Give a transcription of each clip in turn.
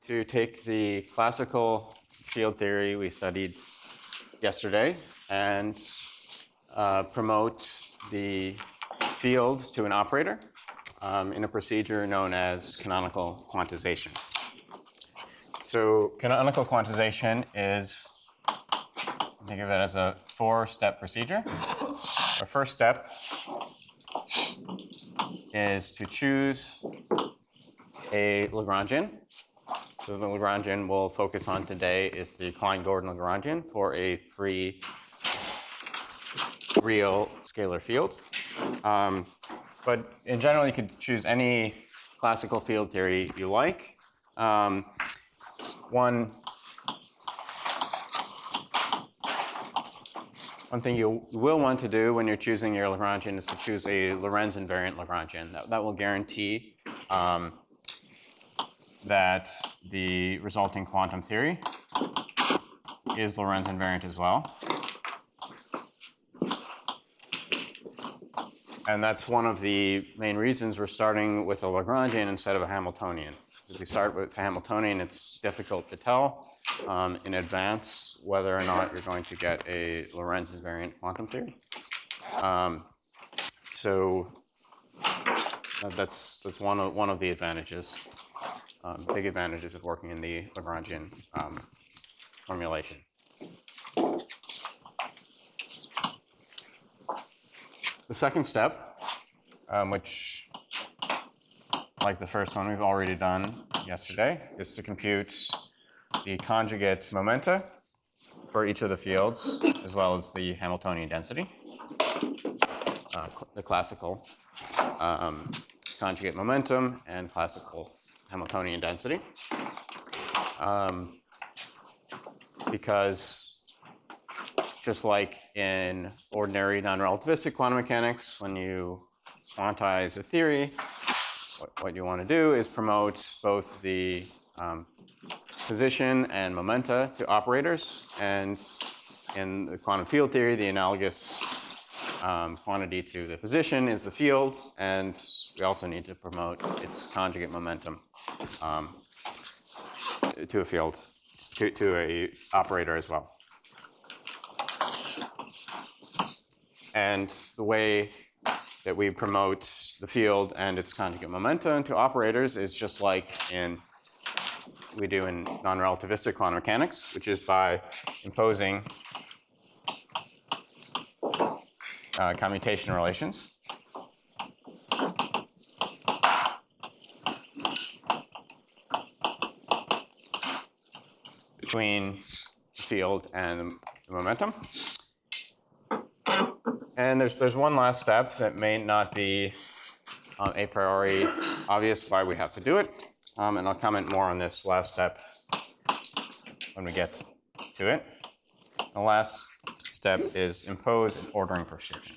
to take the classical field theory we studied yesterday and promote the field to an operator in a procedure known as canonical quantization. So canonical quantization is, think of it as a 4-step procedure. Our first step is to choose a Lagrangian. So the Lagrangian we'll focus on today is the Klein-Gordon Lagrangian for a free real scalar field. But in general, you could choose any classical field theory you like. One thing you will want to do when you're choosing your Lagrangian is to choose a Lorentz invariant Lagrangian. That will guarantee that the resulting quantum theory is Lorentz invariant as well. And that's one of the main reasons we're starting with a Lagrangian instead of a Hamiltonian. If we start with a Hamiltonian, it's difficult to tell in advance whether or not you're going to get a Lorentz invariant quantum theory. So that's one of the advantages, big advantages of working in the Lagrangian formulation. The second step, which, like the first one we've already done yesterday, is to compute the conjugate momenta for each of the fields, as well as the Hamiltonian density, the classical conjugate momentum and classical Hamiltonian density. Because just like in ordinary non-relativistic quantum mechanics, when you quantize a theory, what you want to do is promote both the position and momenta to operators. And in the quantum field theory, the analogous quantity to the position is the field, and we also need to promote its conjugate momentum to a field, to a operator as well. And the way that we promote the field and its conjugate momentum to operators is just like we do in non-relativistic quantum mechanics, which is by imposing commutation relations between the field and the momentum. And there's one last step that may not be a priori obvious why we have to do it. And I'll comment more on this last step when we get to it. The last step is impose an ordering prescription.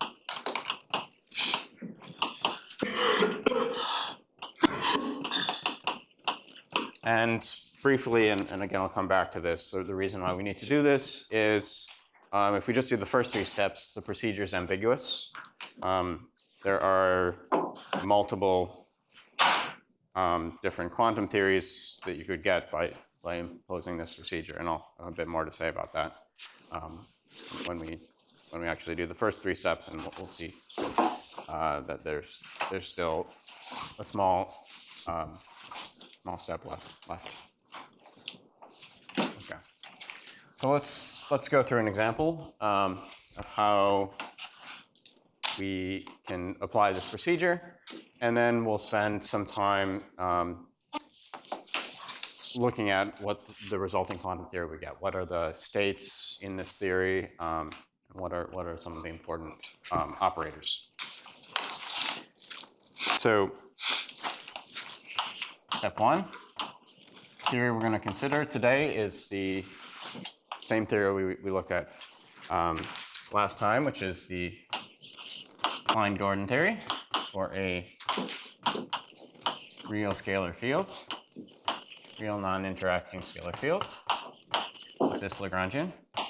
And briefly, and again I'll come back to this, so the reason why we need to do this is if we just do the first 3 steps, the procedure is ambiguous. There are multiple different quantum theories that you could get by imposing this procedure, and I'll have a bit more to say about that when we actually do the first 3 steps, and we'll see that there's still a small step left. Okay, so let's go through an example of how we can apply this procedure, and then we'll spend some time looking at what the resulting quantum theory we get. What are the states in this theory, and what are some of the important operators? So, step 1, theory we're going to consider today is the same theory we looked at last time, which is the Klein-Gordon theory for a real scalar field, real non-interacting scalar field with this Lagrangian.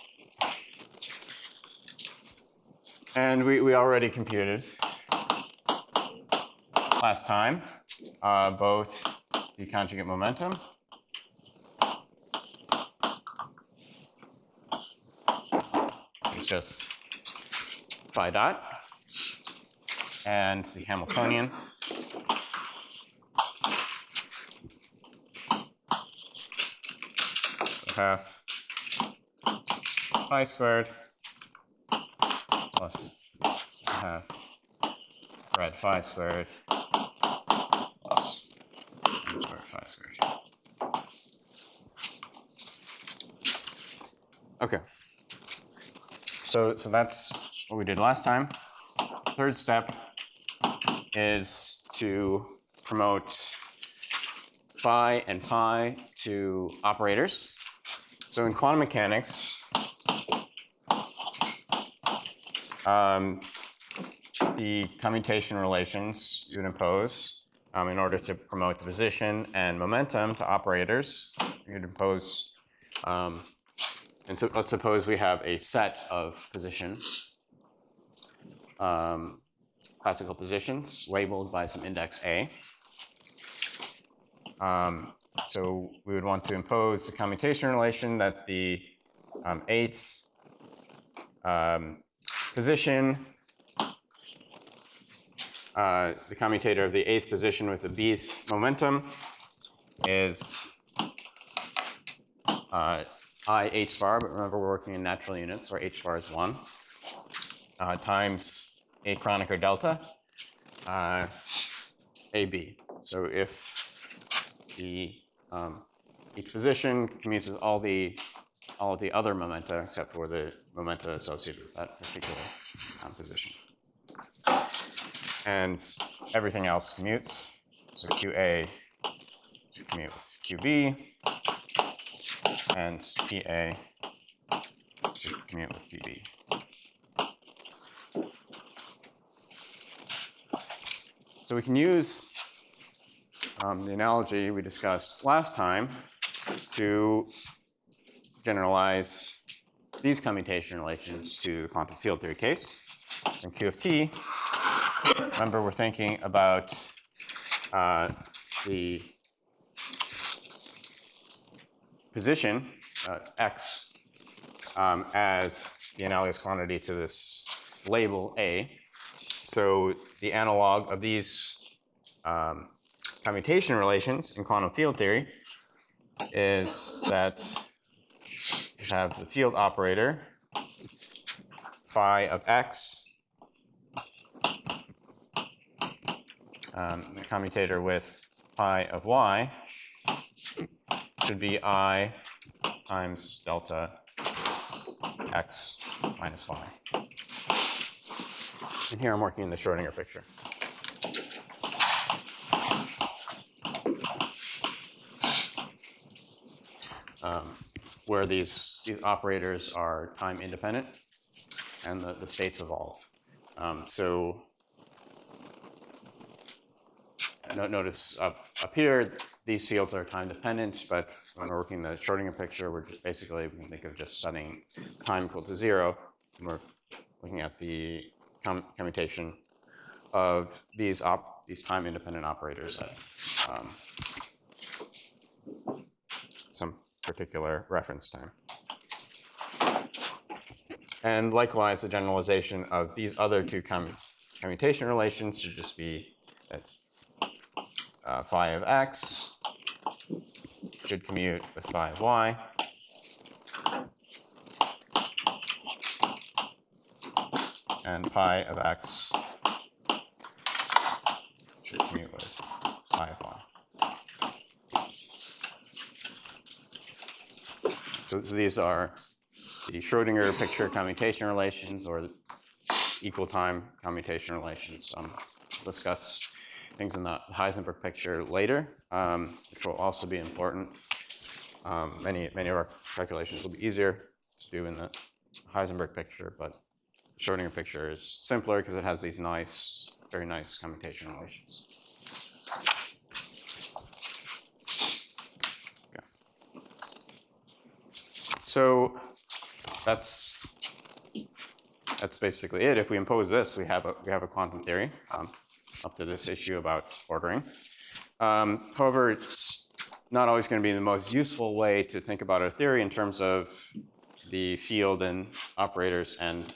And we already computed last time both the conjugate momentum is just phi dot, and the Hamiltonian so half phi squared plus half rad phi squared plus m squared phi squared. Okay. So that's what we did last time. Third step is to promote phi and pi to operators. So in quantum mechanics, the commutation relations you would impose in order to promote the position and momentum to operators, you'd impose, and so let's suppose we have a set of positions, classical positions labeled by some index A. So we would want to impose the commutation relation that the eighth position, the commutator of the eighth position with the bth momentum is I h bar, but remember we're working in natural units, where h bar is 1, times a Kronecker delta, AB. So if the each position commutes with all of the other momenta except for the momenta associated with that particular position. And everything else commutes. So QA should commute with QB, and PA should commute with PB. So we can use the analogy we discussed last time to generalize these commutation relations to the quantum field theory case. In Q of t, remember we're thinking about the position, x, as the analogous quantity to this label A. So the analog of these commutation relations in quantum field theory is that you have the field operator phi of x, the commutator with pi of y should be I times delta x minus y. And here I'm working in the Schrodinger picture. Where these operators are time independent and the states evolve. So notice up here, these fields are time dependent, but when we're working the Schrodinger picture, we can think of just setting time equal to 0. And we're looking at the commutation of these time independent operators at some particular reference time. And likewise, the generalization of these other two commutation relations should just be that phi of x should commute with phi of y, and pi of x should commute with pi of y. So these are the Schrodinger picture commutation relations, or equal time commutation relations. We'll discuss things in the Heisenberg picture later, which will also be important. Many of our calculations will be easier to do in the Heisenberg picture, but the Schrodinger picture is simpler because it has these very nice commutation relations. Okay. So that's basically it. If we impose this, we have a quantum theory up to this issue about ordering. However, it's not always going to be the most useful way to think about our theory in terms of the field and operators and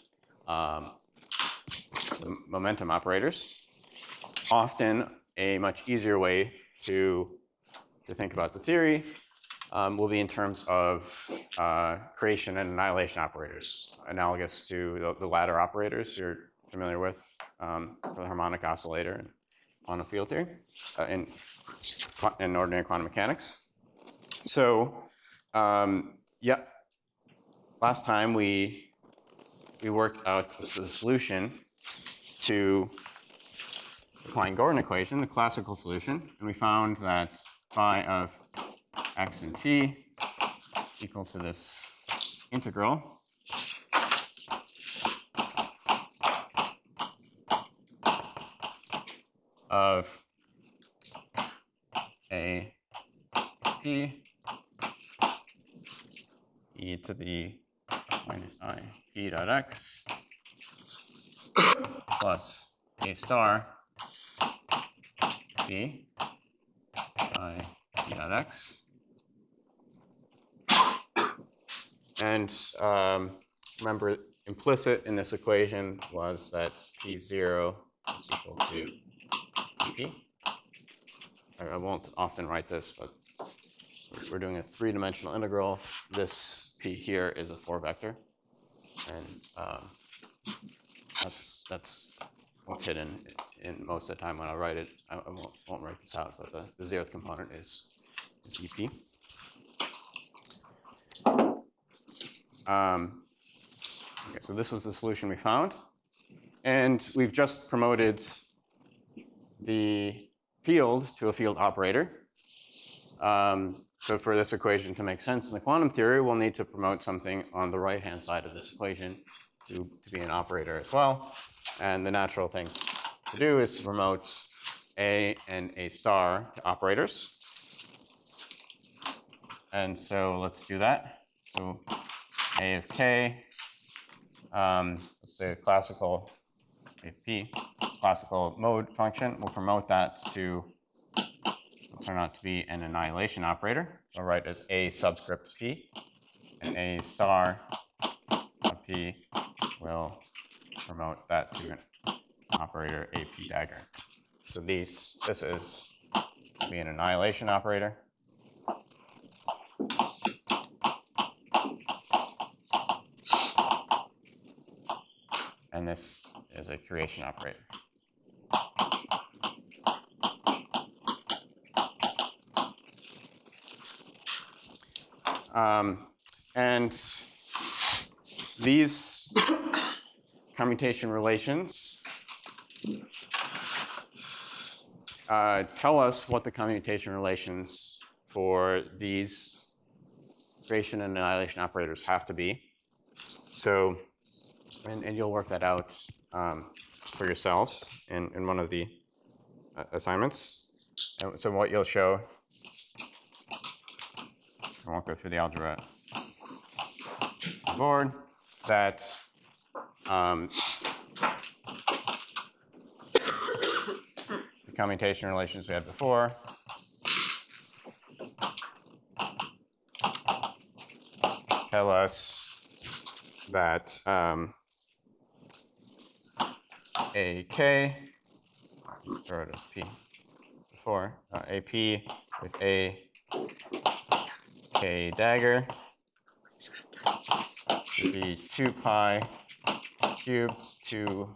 the momentum operators. Often, a much easier way to think about the theory will be in terms of creation and annihilation operators, analogous to the ladder operators you're familiar with for the harmonic oscillator and quantum field theory in ordinary quantum mechanics. So, yeah, last time we worked out the solution to the Klein-Gordon equation, the classical solution, and we found that phi of x and t equal to this integral of a p e to the minus I p dot x plus a star p I p dot x. And remember, implicit in this equation was that p0 is equal to p. I won't often write this, but we're doing a three-dimensional integral. This p here is a 4-vector, and that's what's hidden in most of the time when I write it. I won't write this out, but the 0th component is EP. Okay, so this was the solution we found, and we've just promoted the field to a field operator. So for this equation to make sense in the quantum theory, we'll need to promote something on the right-hand side of this equation to be an operator as well. And the natural thing to do is to promote A and A star to operators. And so let's do that. So A of k, let's say a classical A of p, classical mode function. We'll promote that to turn out to be an annihilation operator. So I'll write as A subscript p, and A star of p will promote that to an operator AP dagger. So this is be an annihilation operator. And this is a creation operator. And these commutation relations tell us what the commutation relations for these creation and annihilation operators have to be. So, and you'll work that out for yourselves in one of the assignments. So what you'll show, I won't go through the algebra board, that the commutation relations we had before tell us that AK, throw it as P before, AP with A K dagger should be 2 pi cubed to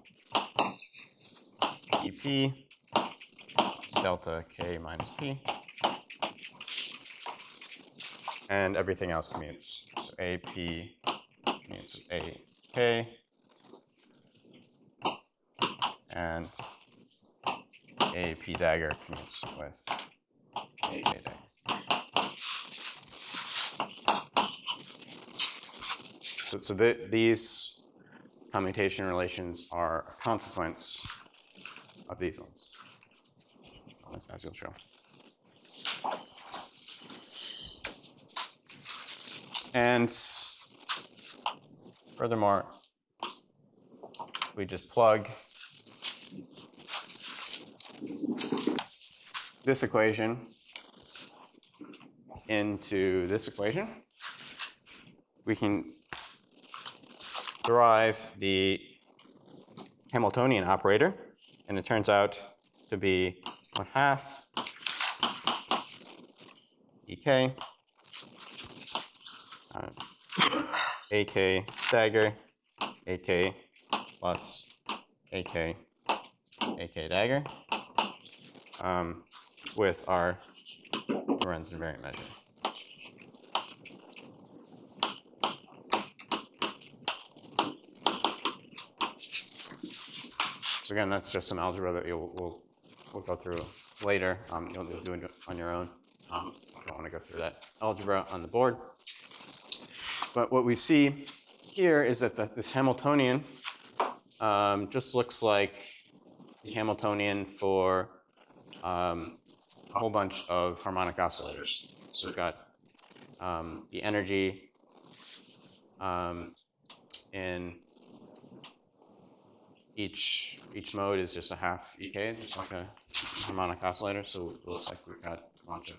EP delta K minus P. And everything else commutes. So AP commutes with AK. And AP dagger commutes with AK dagger. So these commutation relations are a consequence of these ones, as you'll show. And furthermore, we just plug this equation into this equation. We can derive the Hamiltonian operator, and it turns out to be 1/2 EK AK dagger, AK plus AK dagger, with our Lorentz invariant measure. So again, that's just some algebra that we'll go through later. You'll do it on your own. I don't want to go through that algebra on the board. But what we see here is that this Hamiltonian just looks like the Hamiltonian for a whole bunch of harmonic oscillators. So we've got the energy in each mode is just 1/2 EK, just like a harmonic oscillator. So it looks like we've got a bunch of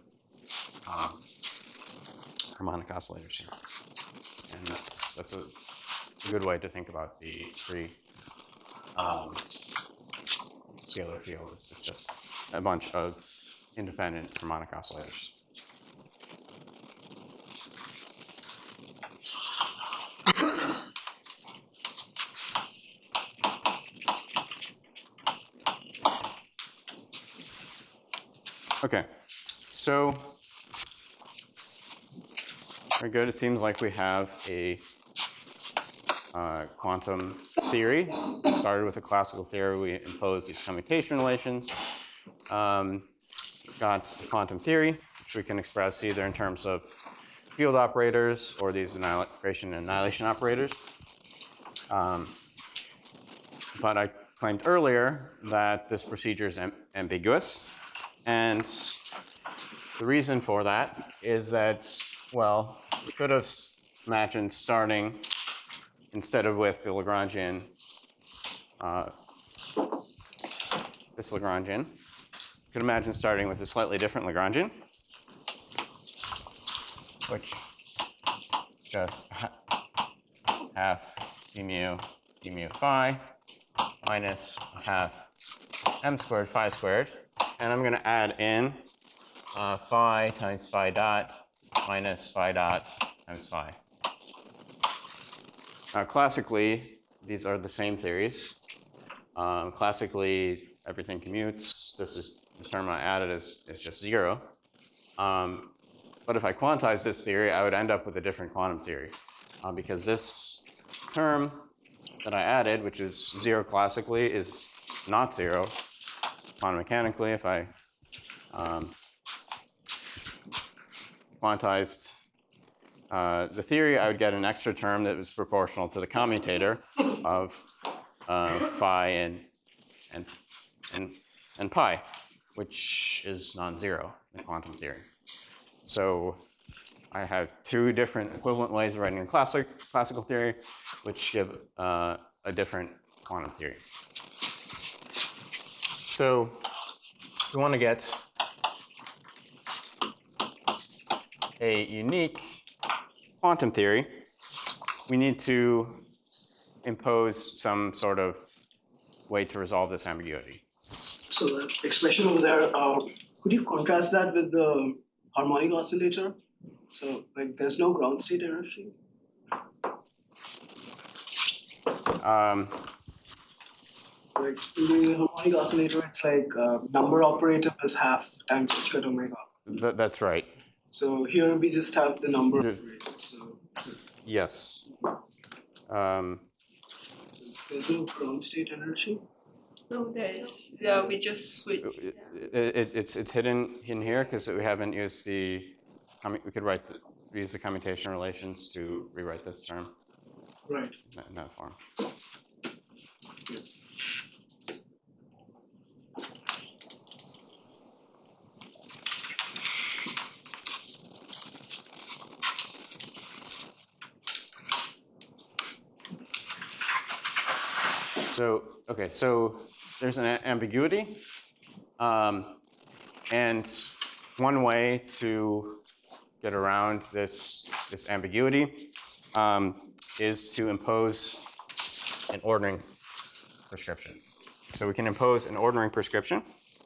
harmonic oscillators here. And that's a good way to think about the free scalar field. It's just a bunch of independent harmonic oscillators. Okay, so very good. It seems like we have a quantum theory. It started with a classical theory. We imposed these commutation relations. We've got a quantum theory, which we can express either in terms of field operators or these creation and annihilation operators. But I claimed earlier that this procedure is ambiguous. And the reason for that is that, well, we could have imagined starting, instead of with the Lagrangian, this Lagrangian, you could imagine starting with a slightly different Lagrangian, which is just 1/2 d mu phi minus 1/2 m squared phi squared. And I'm going to add in phi times phi dot minus phi dot times phi. Now, classically, these are the same theories. Classically, everything commutes. This term I added is just 0. But if I quantize this theory, I would end up with a different quantum theory. Because this term that I added, which is 0 classically, is not 0 quantum mechanically. If I quantized the theory, I would get an extra term that was proportional to the commutator of phi and pi, which is non-zero in quantum theory. So I have 2 different equivalent ways of writing a classical theory, which give a different quantum theory. So we want to get a unique quantum theory. We need to impose some sort of way to resolve this ambiguity. So the expression over there, could you contrast that with the harmonic oscillator? So like there's no ground state energy? Like in the harmonic oscillator, it's like number operator plus 1/2 times h cut omega. That's right. So here we just have the number operator. So yes. So there's no ground state energy? No, there is. Yeah, we just switch. It's hidden in here because we haven't used the. We could use the commutation relations to rewrite this term. Right. In that form. So, okay, so there's an ambiguity. And one way to get around this ambiguity is to impose an ordering prescription. So we can impose an ordering prescription.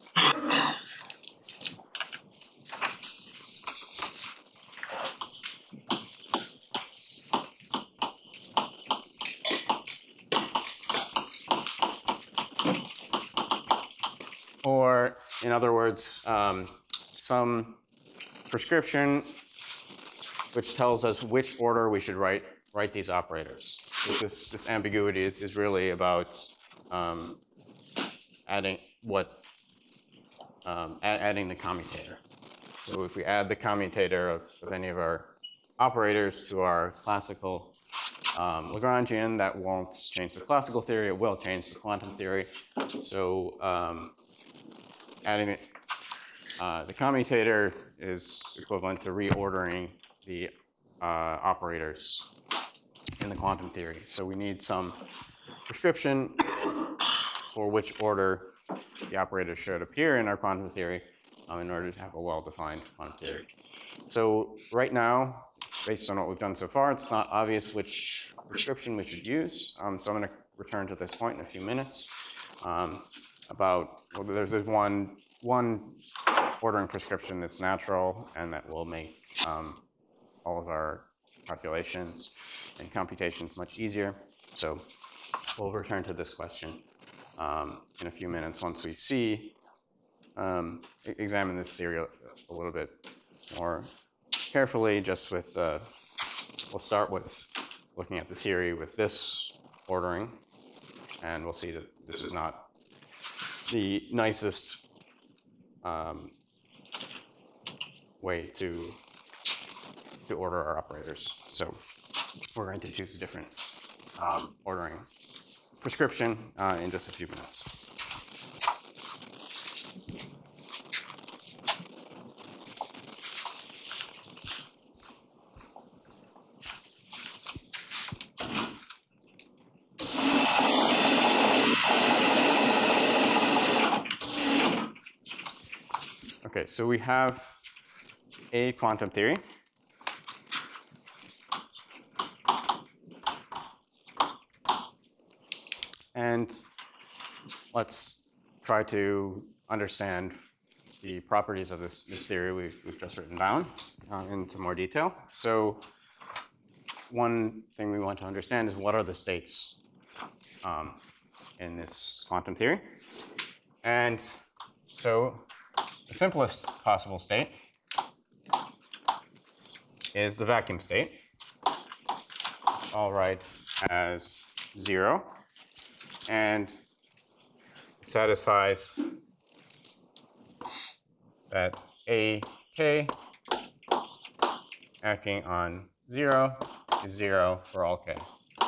Or, in other words, some prescription which tells us which order we should write these operators. This ambiguity is really about adding adding the commutator. So if we add the commutator of any of our operators to our classical Lagrangian, that won't change the classical theory. It will change the quantum theory. So adding the commutator is equivalent to reordering the operators in the quantum theory. So we need some prescription for which order the operator should appear in our quantum theory in order to have a well-defined quantum theory. So right now, based on what we've done so far, it's not obvious which prescription we should use. So I'm going to return to this point in a few minutes. There's one ordering prescription that's natural and that will make all of our calculations and computations much easier. So we'll return to this question in a few minutes once we examine this theory a little bit more carefully. We'll start with looking at the theory with this ordering, and we'll see that this is not the nicest way to order our operators. So we're going to choose a different ordering prescription in just a few minutes. Okay, so we have a quantum theory. And let's try to understand the properties of this theory we've just written down in some more detail. So one thing we want to understand is what are the states in this quantum theory. And so the simplest possible state is the vacuum state. I'll write as 0. And it satisfies that AK acting on 0 is 0 for all K.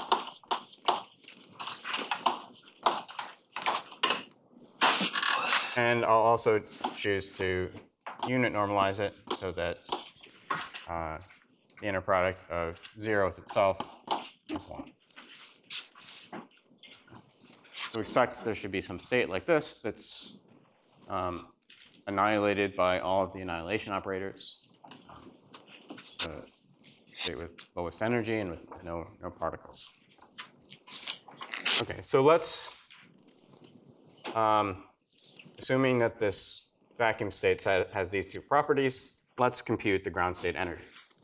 And I'll also choose to unit normalize it so that the inner product of 0 with itself is 1. So we expect there should be some state like this that's annihilated by all of the annihilation operators. It's a state with lowest energy and with no particles. Okay, so let's, assuming that this vacuum state has these two properties, let's compute the ground state energy.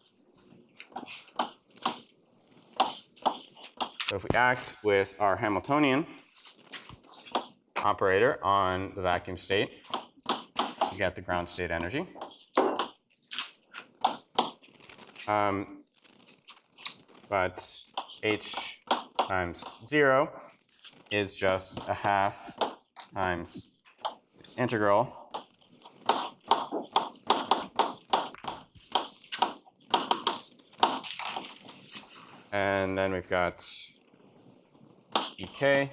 So if we act with our Hamiltonian operator on the vacuum state, you get the ground state energy. But h times 0 is just a half times this integral and then we've got ek.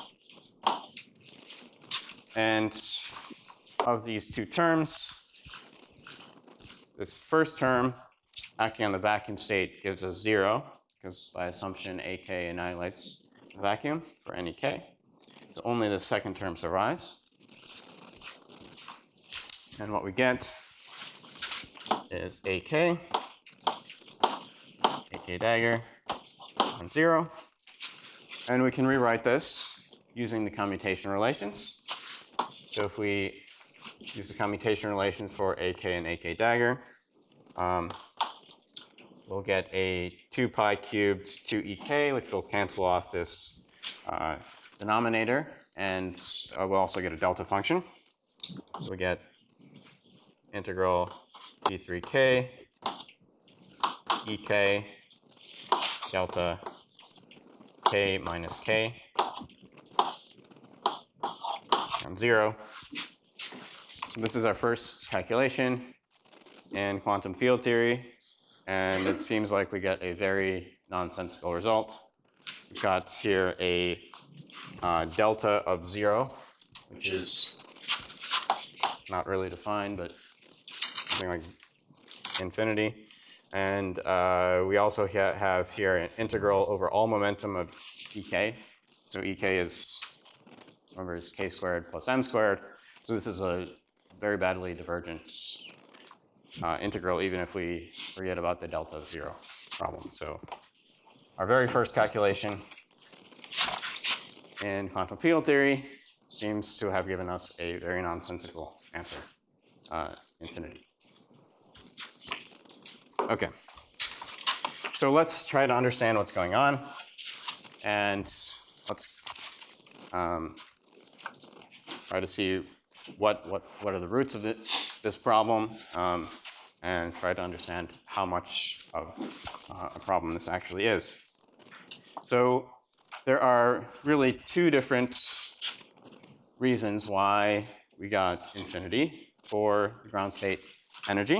And of these two terms, this first term acting on the vacuum state gives us 0, because by assumption AK annihilates the vacuum for any K. So only the second term survives. And what we get is AK dagger on 0. And we can rewrite this using the commutation relations. So if we use the commutation relations for AK and AK dagger, we'll get a 2 pi cubed 2ek, which will cancel off this denominator, and we'll also get a delta function. So we get integral d3k ek delta k minus k and 0. So this is our first calculation in quantum field theory, and it seems like we get a very nonsensical result. We've got here a delta of 0, which is not really defined, but something like infinity. And we also have here an integral over all momentum of ek. So ek is, remember, is k squared plus m squared. So this is a very badly divergent integral, even if we forget about the delta of 0 problem. So our very first calculation in quantum field theory seems to have given us a very nonsensical answer, infinity. Okay, so let's try to understand what's going on, and let's try to see what are the roots of this problem, and try to understand how much of a problem this actually is. So there are really two different reasons why we got infinity for the ground state energy.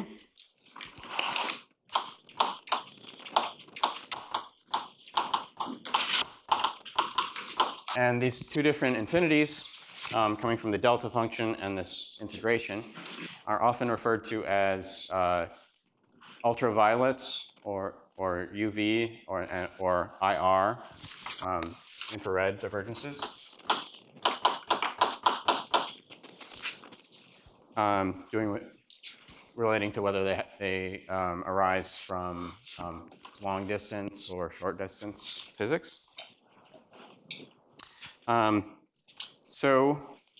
And these two different infinities, coming from the delta function and this integration, are often referred to as ultraviolet or UV or IR, infrared divergences. Relating to whether they arise from long distance or short distance physics. So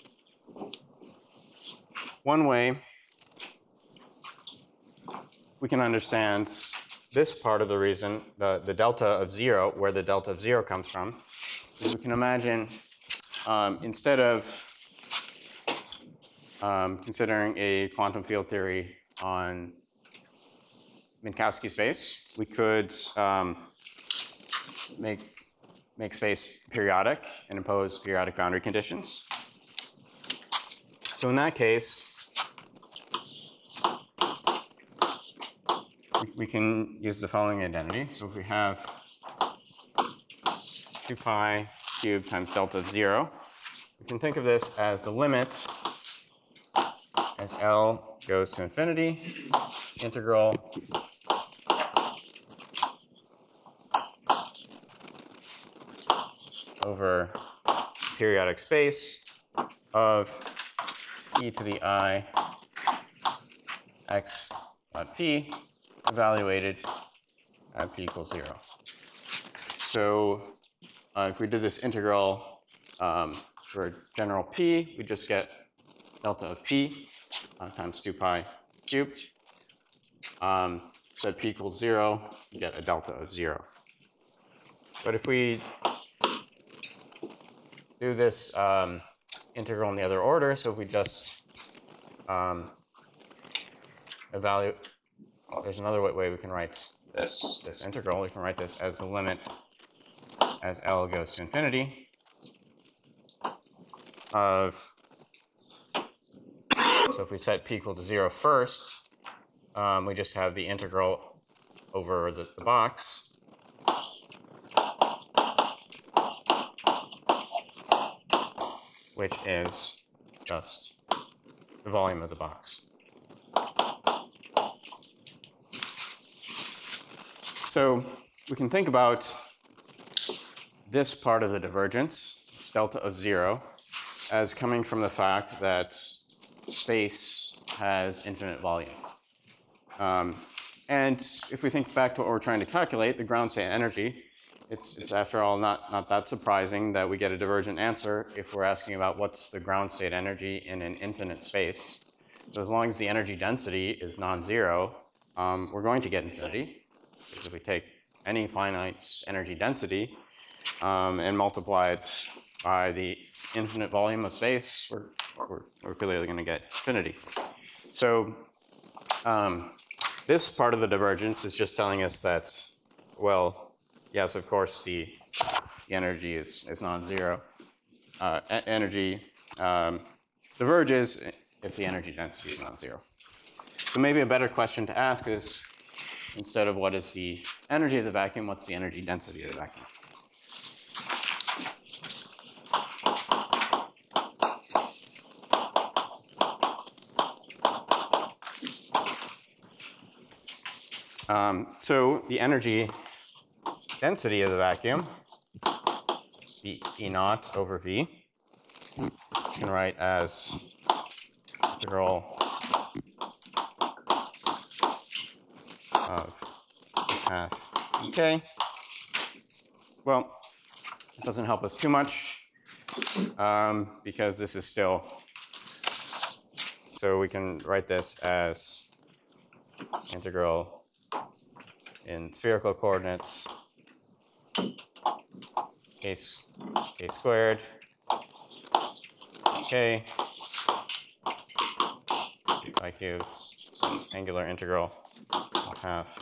one way we can understand this part of the reason, the delta of 0, where the delta of 0 comes from, is we can imagine instead of considering a quantum field theory on Minkowski space, we could make space periodic and impose periodic boundary conditions. So in that case, we can use the following identity. So if we have 2 pi cubed times delta of 0, we can think of this as the limit as L goes to infinity, integral over periodic space of e to the I x dot p evaluated at p equals 0. So if we did this integral for general p, we just get delta of p times 2 pi cubed. So at p equals 0, you get a delta of 0. But if we do this integral in the other order, so if we just evaluate, well, there's another way we can write this integral. We can write this as the limit as L goes to infinity of, so if we set p equal to 0 first, we just have the integral over the box, which is just the volume of the box. So we can think about this part of the divergence, this delta of 0, as coming from the fact that space has infinite volume. And if we think back to what we're trying to calculate, the ground state energy, it's after all not that surprising that we get a divergent answer if we're asking about what's the ground state energy in an infinite space. So as long as the energy density is non-zero, we're going to get infinity. Because if we take any finite energy density and multiply it by the infinite volume of space, we're clearly going to get infinity. So this part of the divergence is just telling us that, well, yes, of course, the energy is non-zero. Energy diverges if the energy density is non-zero. So maybe a better question to ask is, instead of what is the energy of the vacuum, what's the energy density of the vacuum? So the energy density of the vacuum, the E naught over V, you can write as integral of half dk. Well, it doesn't help us too much because this is still, so we can write this as integral in spherical coordinates k squared k pi cubes, angular integral of half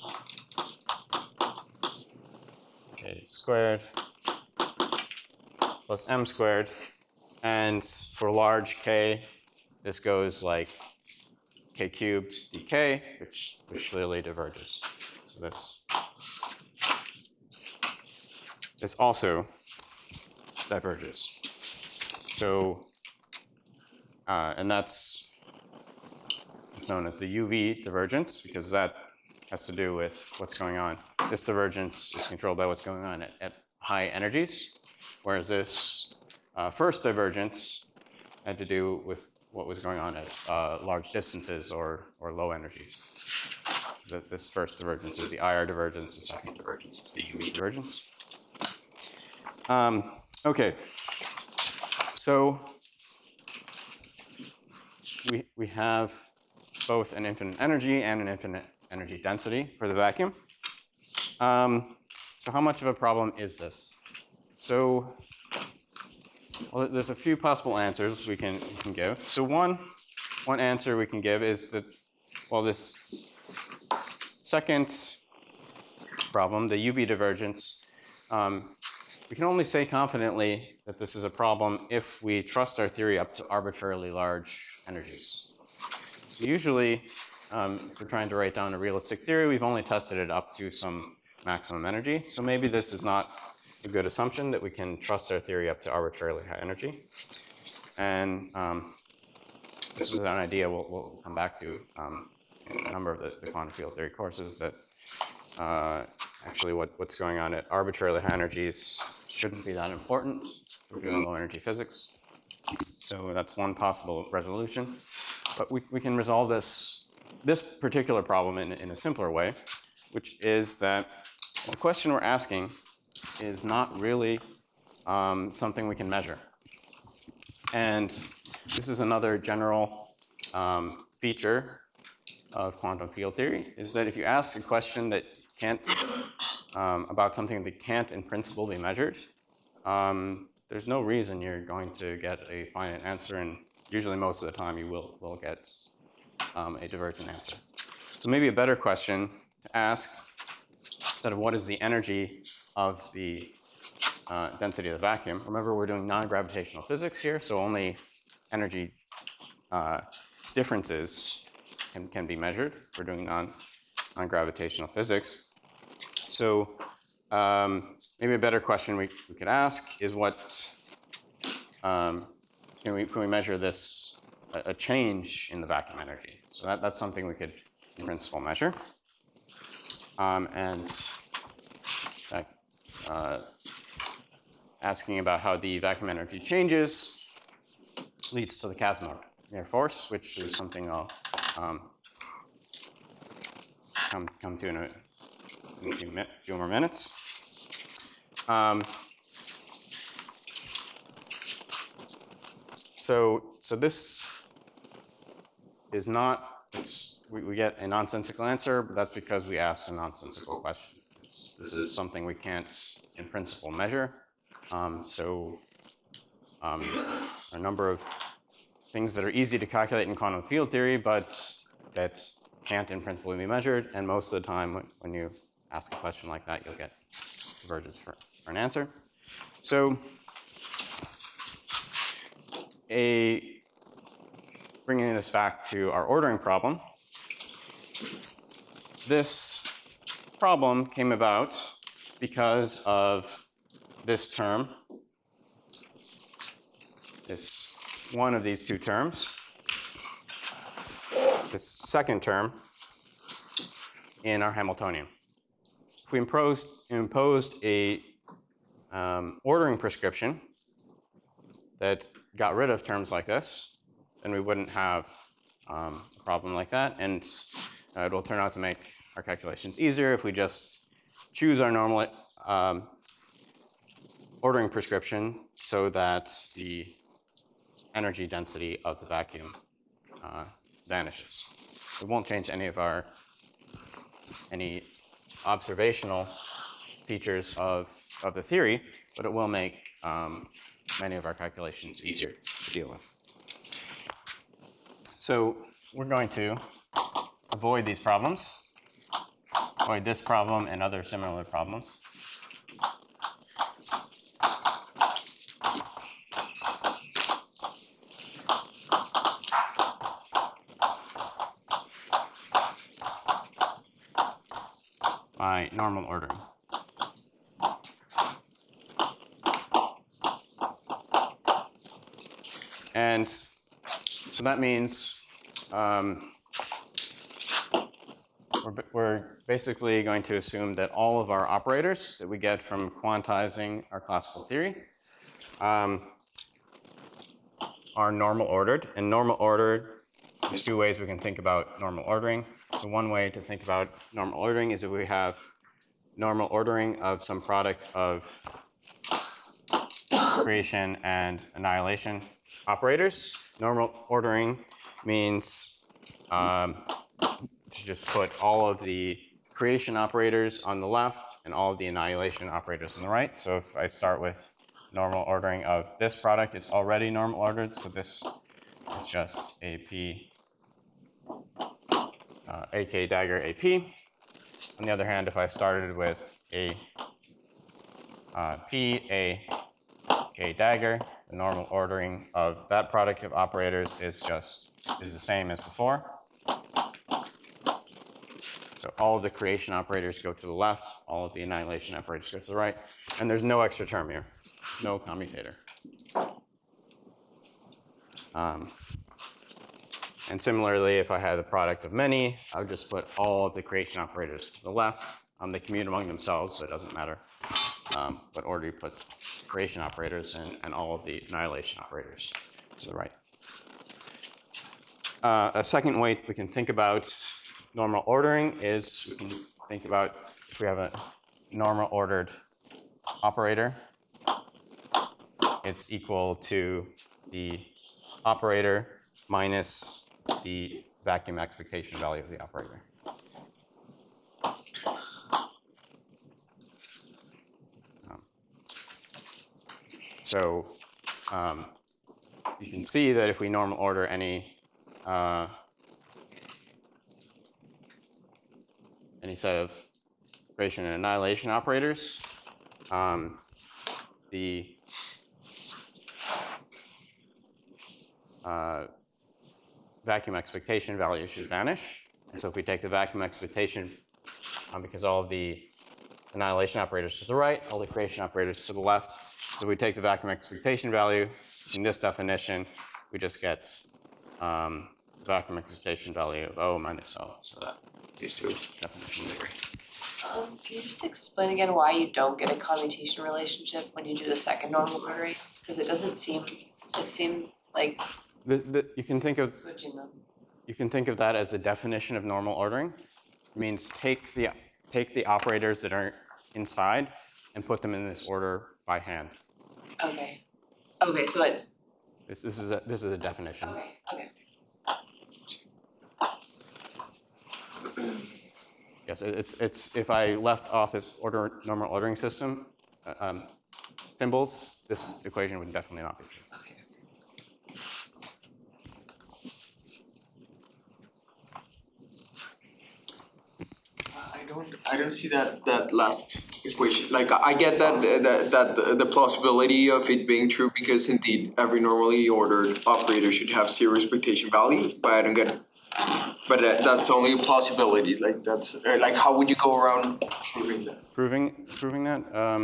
k squared plus m squared. And for large k, this goes like k cubed dk, which clearly diverges. So this also diverges. So, and that's known as the UV divergence, because that has to do with what's going on. This divergence is controlled by what's going on at high energies, whereas this first divergence had to do with what was going on at large distances or low energies. This first divergence is the IR divergence, the second divergence is the UV divergence. Okay, so we have both an infinite energy and an infinite energy density for the vacuum. So how much of a problem is this? So, well, there's a few possible answers we can give. So one answer we can give is that, well, this second problem, the UV divergence, we can only say confidently that this is a problem if we trust our theory up to arbitrarily large energies. So usually, if we're trying to write down a realistic theory, we've only tested it up to some maximum energy. So maybe this is not a good assumption that we can trust our theory up to arbitrarily high energy. And this is an idea we'll come back to in a number of the quantum field theory courses, that actually what's going on at arbitrarily high energies shouldn't be that important. We're doing low energy physics. So that's one possible resolution. But we can resolve this particular problem in a simpler way, which is that the question we're asking is not really something we can measure. And this is another general feature of quantum field theory, is that if you ask a question that can't, about something that can't in principle be measured, there's no reason you're going to get a finite answer, and usually most of the time you will get a divergent answer. So maybe a better question to ask, instead of what is the energy of the density of the vacuum. Remember, we're doing non-gravitational physics here, so only energy differences can be measured. We're doing non-gravitational physics. So maybe a better question we could ask is what can we measure this, a change in the vacuum energy? So that's something we could in principle measure. And asking about how the vacuum energy changes leads to the Casimir force, which is something I'll come to in a few more minutes. So this is not, we get a nonsensical answer, but that's because we asked a nonsensical question. This is something we can't, in principle, measure. A number of things that are easy to calculate in quantum field theory, but that can't, in principle, be measured. And most of the time, when you ask a question like that, you'll get convergence for an answer. So bringing this back to our ordering problem, this problem came about because of this term, this one of these two terms, this second term in our Hamiltonian. If we imposed a ordering prescription that got rid of terms like this, then we wouldn't have a problem like that, and it will turn out to make our calculations easier if we just choose our normal ordering prescription so that the energy density of the vacuum vanishes. It won't change any observational features of the theory, but it will make many of our calculations easier to deal with. So we're going to avoid these problems, avoid this problem and other similar problems. By normal ordering. And so that means we're basically going to assume that all of our operators that we get from quantizing our classical theory are normal ordered. And normal ordered, there's two ways we can think about normal ordering. So one way to think about normal ordering is if we have normal ordering of some product of creation and annihilation operators. Normal ordering means to just put all of the creation operators on the left and all of the annihilation operators on the right. So if I start with normal ordering of this product, it's already normal ordered. So this is just AP, AK dagger AP. On the other hand, if I started with a P, A, K dagger, the normal ordering of that product of operators is the same as before. So all of the creation operators go to the left, all of the annihilation operators go to the right, and there's no extra term here, no commutator. And similarly, if I had the product of many, I would just put all of the creation operators to the left. They commute among themselves, so it doesn't matter what order you put creation operators and all of the annihilation operators to the right. A second way we can think about normal ordering is we can think about if we have a normal ordered operator, it's equal to the operator minus the vacuum expectation value of the operator. So you can see that if we normal order any set of creation and annihilation operators, the vacuum expectation value should vanish. And so if we take the vacuum expectation, because all of the annihilation operators to the right, all the creation operators to the left, so we take the vacuum expectation value, in this definition, we just get the vacuum expectation value of O minus O. So that these two definitions agree. Can you just explain again why you don't get a commutation relationship when you do the second normal ordering? Because it doesn't seem, it seemed like You can think of switching them. You can think of that as a definition of normal ordering. It means take the operators that are inside and put them in this order by hand. Okay. Okay, so it's, This is a definition. okay. Yes, it's if I left off this normal ordering system symbols, this equation would definitely not be true. I don't see that last equation. Like I get that the plausibility of it being true because indeed every normally ordered operator should have zero expectation value, but I don't get it. But that's only a plausibility. Like that's like how would you go around proving that? Proving that.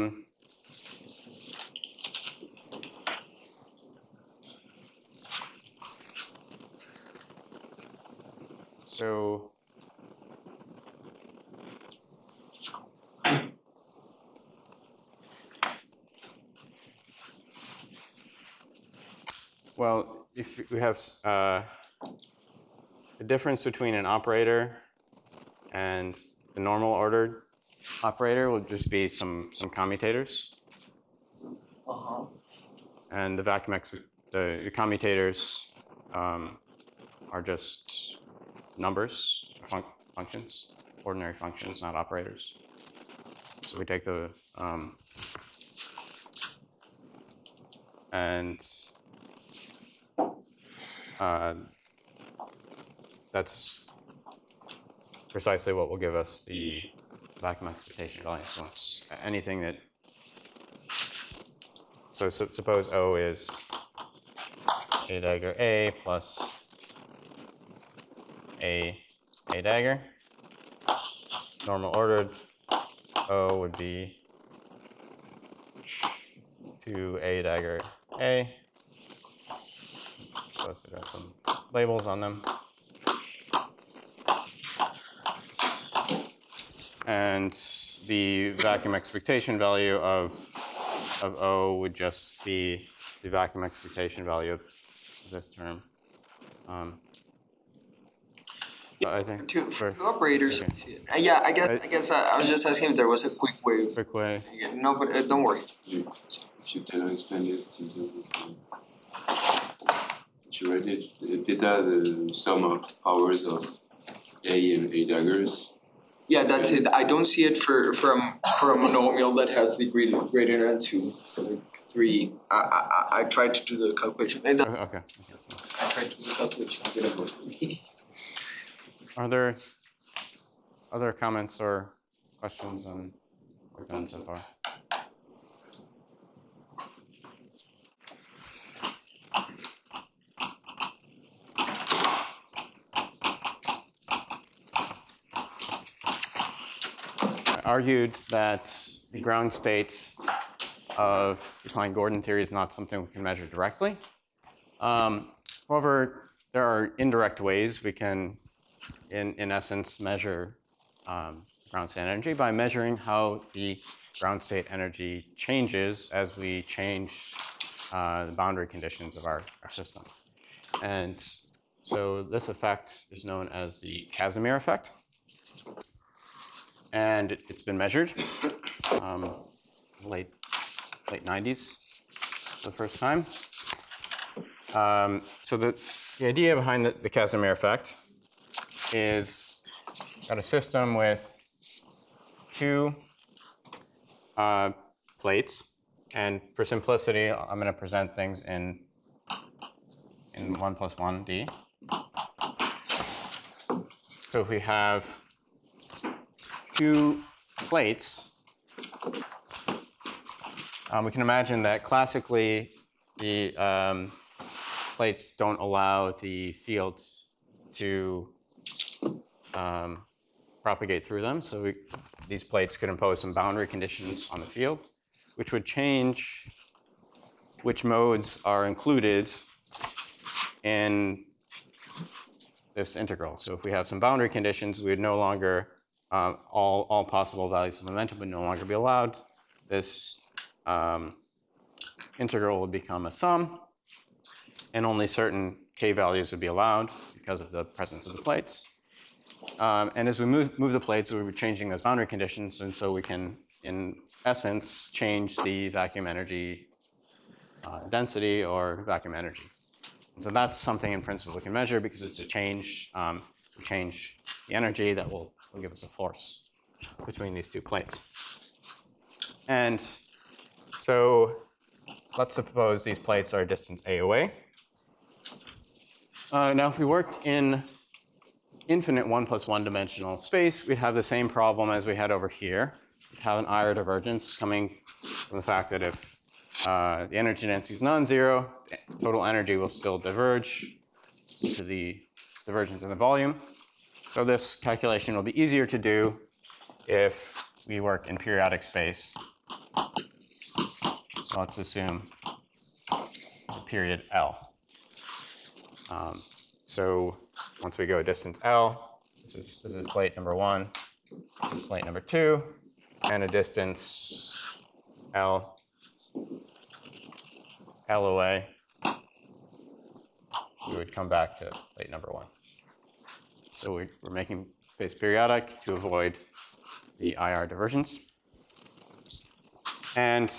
So. Well, if we have the difference between an operator and the normal ordered operator will just be some commutators. And the the commutators are just numbers, functions, ordinary functions, not operators. So we take the and that's precisely what will give us the vacuum expectation value. So it's anything that, so suppose O is A dagger A plus A dagger. Normal ordered O would be 2A dagger A. Supposed to have some labels on them. And the vacuum expectation value of O would just be the vacuum expectation value of this term. I think Two operators. Okay. Yeah, I guess I was just asking if there was a quick way. Quick way. No, but don't worry. You should expand it into you write it theta the sum of powers of A and A daggers. Yeah, that's it. I don't see it for a monomial that has the greater than 2, like 3. I tried to do the calculation. And Okay. I tried to do the calculation. Are there other comments or questions on what we've done so far? I argued that the ground state of the Klein-Gordon theory is not something we can measure directly. However, there are indirect ways we can, in essence, measure ground state energy by measuring how the ground state energy changes as we change the boundary conditions of our system. And so this effect is known as the Casimir effect. And it's been measured late 90s for the first time. So the idea behind the Casimir effect is got a system with 2 plates, and for simplicity, I'm going to present things in 1 + 1 d. So if we have 2 plates, we can imagine that classically the plates don't allow the fields to propagate through them. So these plates could impose some boundary conditions on the field, which would change which modes are included in this integral. So if we have some boundary conditions, we would no longer, all possible values of the momentum would no longer be allowed. This integral would become a sum, and only certain k values would be allowed because of the presence of the plates. And as we move the plates, we were changing those boundary conditions, and so we can in essence, change the vacuum energy density or vacuum energy. So that's something in principle we can measure because it's a change. We change the energy that will give us a force between these two plates. And so let's suppose these plates are distance a away. Now, if we worked in infinite 1 + 1 dimensional space, we'd have the same problem as we had over here. We'd have an IR divergence coming from the fact that if the energy density is non-zero, the total energy will still diverge due to the divergence in the volume. So this calculation will be easier to do if we work in periodic space. So let's assume a period L. So once we go distance L, this is plate number 1, this is plate number 2, and a distance L away, we would come back to plate number 1. So we're making space periodic to avoid the IR divergence. And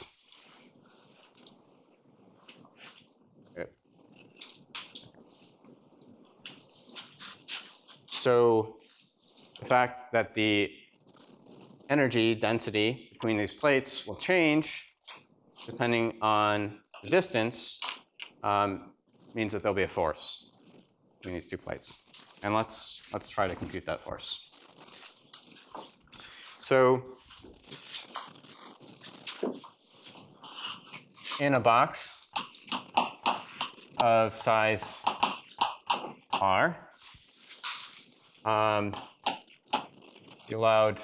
so the fact that the energy density between these plates will change depending on the distance means that there'll be a force between these two plates. And let's try to compute that force. So in a box of size R, the allowed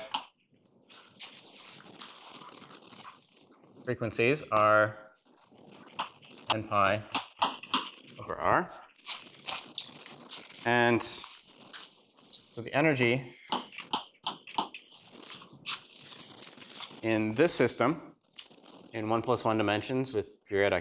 frequencies are n pi over r. And so the energy in this system, in 1 + 1 dimensions with periodic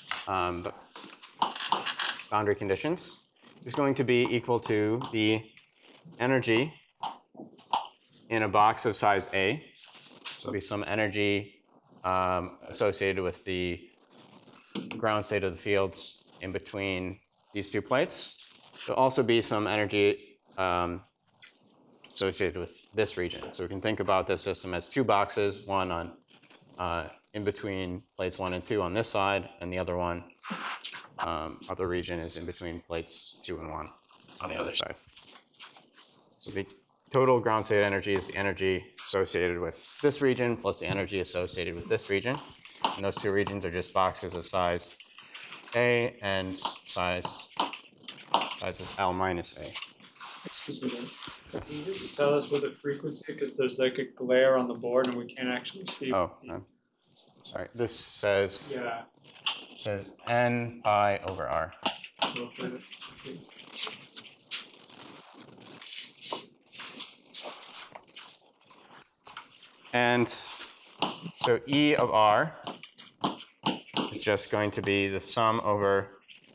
boundary conditions, is going to be equal to the energy in a box of size A. So there'll be some energy associated with the ground state of the fields in between these two plates. There'll also be some energy associated with this region. So we can think about this system as two boxes, one on in between plates 1 and 2 on this side, and the other one, other region is in between plates 2 and 1 on the other side. So the total ground state energy is the energy associated with this region plus the energy associated with this region. And those two regions are just boxes of size A and sizes L minus A. Excuse me, Dan. Can you just tell us what the frequency, because there's like a glare on the board and we can't actually see. Oh, sorry. This says n pi over r. And so E of r is just going to be the sum over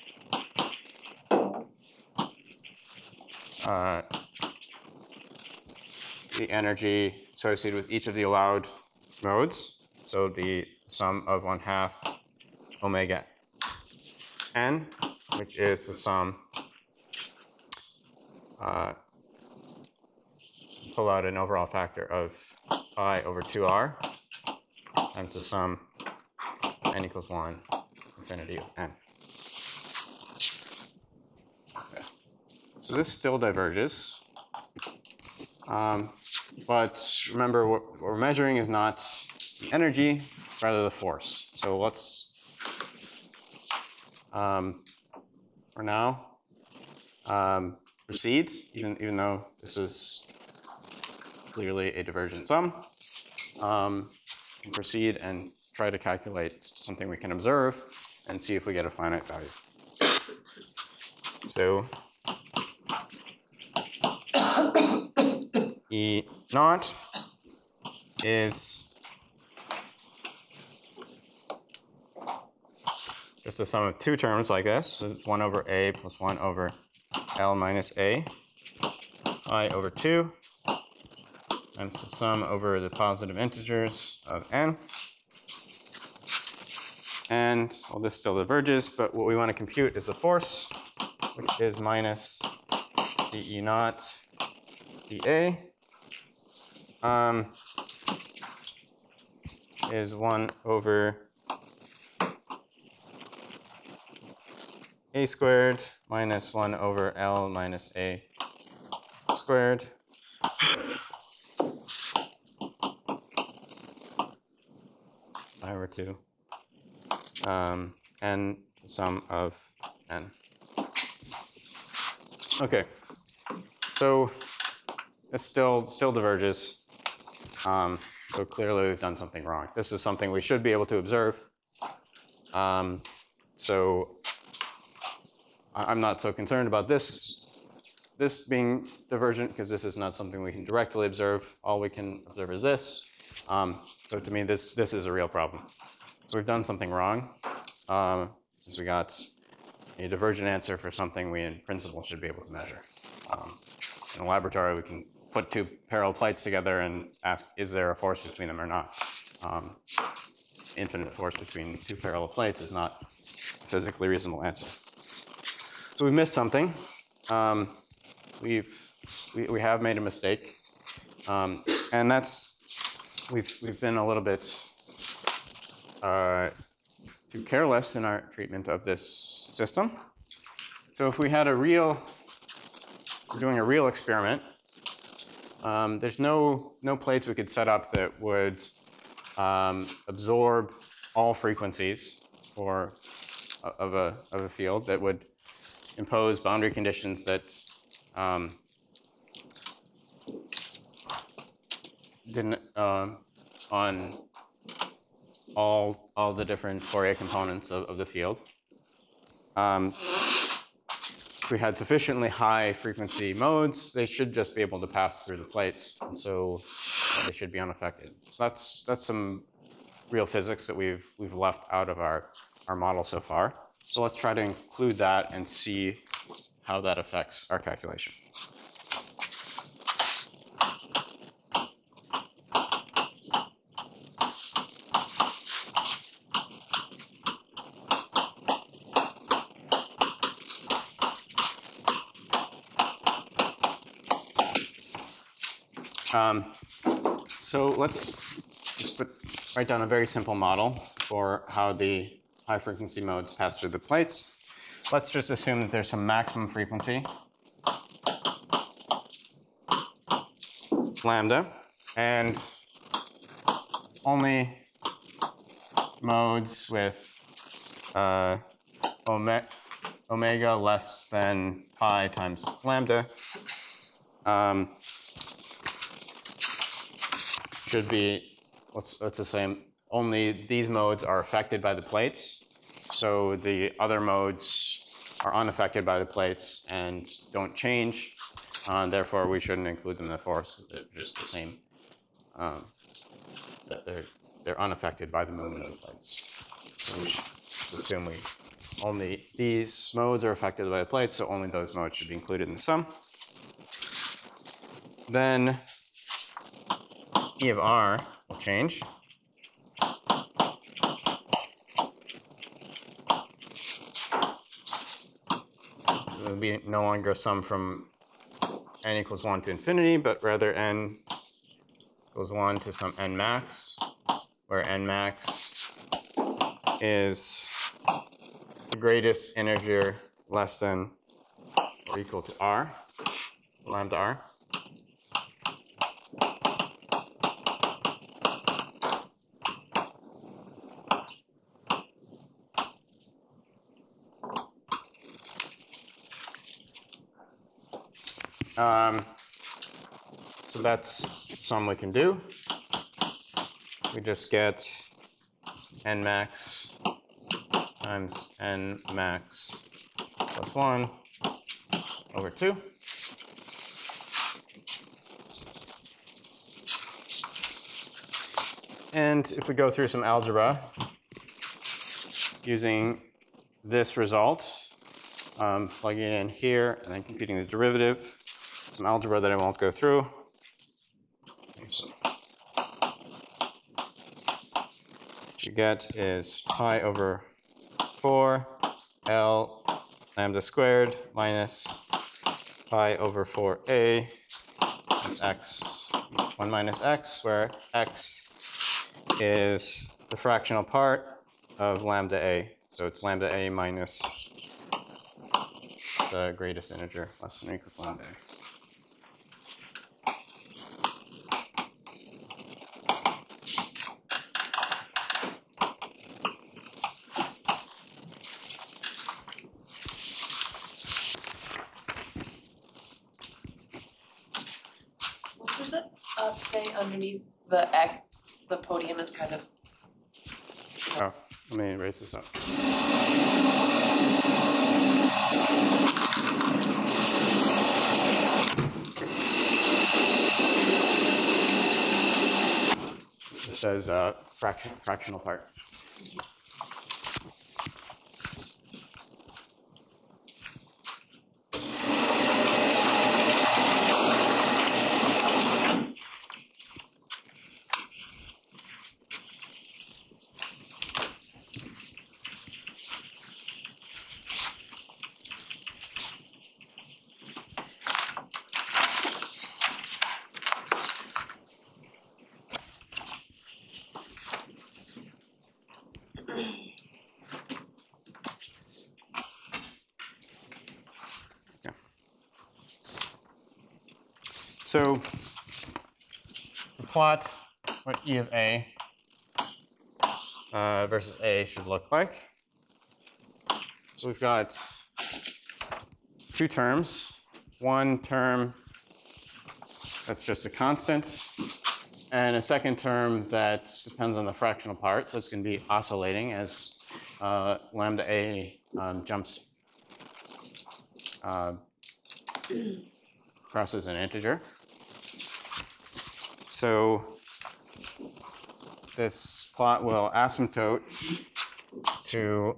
the energy associated with each of the allowed modes. So the sum of 1/2 omega n, which is the sum, pull out an overall factor of pi over 2r times the sum n equals 1 infinity of n. Okay. So this still diverges. But remember, what we're measuring is not the energy, rather the force. So let's, for now, proceed, even though this is clearly a divergent sum. Proceed and try to calculate something we can observe and see if we get a finite value. So E naught is just the sum of two terms like this. So it's 1 over A plus 1 over L minus A, pi over 2 times the sum over the positive integers of n. And, well, this still diverges, but what we want to compute is the force, which is minus dE naught dA. Is 1 over a squared minus 1 over L minus a squared. If I were to n the sum of n. Okay, so it still diverges. So clearly we've done something wrong. This is something we should be able to observe. So I'm not so concerned about this being divergent because this is not something we can directly observe. All we can observe is this. So to me, this is a real problem. So we've done something wrong since we got a divergent answer for something we in principle should be able to measure. In a laboratory, we can put two parallel plates together and ask, is there a force between them or not? Infinite force between two parallel plates is not a physically reasonable answer. So we missed something. We have made a mistake, and that's we've been a little bit too careless in our treatment of this system. So if we had we're doing a real experiment, there's no plates we could set up that would absorb all frequencies of a field that would impose boundary conditions that didn't on all the different Fourier components of the field. If we had sufficiently high frequency modes, they should just be able to pass through the plates, and so they should be unaffected. So that's some real physics that we've left out of our model so far. So let's try to include that and see how that affects our calculation. So let's just write down a very simple model for how the high frequency modes pass through the plates. Let's just assume that there's some maximum frequency, lambda, and only modes with omega less than pi times lambda should be, let's assume only these modes are affected by the plates. So the other modes are unaffected by the plates and don't change. Therefore, we shouldn't include them in the force. They're just the same. They're unaffected by the movement of the plates. So we should assume only these modes are affected by the plates, so only those modes should be included in the sum. Then E of R will change. It will be no longer a sum from n equals 1 to infinity, but rather n equals 1 to some n max, where n max is the greatest integer less than or equal to r, lambda r. So that's some we can do. We just get n max times n max plus 1 over 2. And if we go through some algebra using this result, plugging it in here and then computing the derivative, some algebra that I won't go through. So what you get is pi over 4 L lambda squared minus pi over 4a times x 1 minus x, where x is the fractional part of lambda a. So it's lambda a minus the greatest integer less than or equal to lambda a. What does it say underneath the X? The podium is kind of. Oh, let me erase this up. It says fractional part. So to plot what E of A versus A should look like, so we've got two terms. One term that's just a constant, and a second term that depends on the fractional part, so it's going to be oscillating as lambda A jumps crosses an integer. So this plot will asymptote to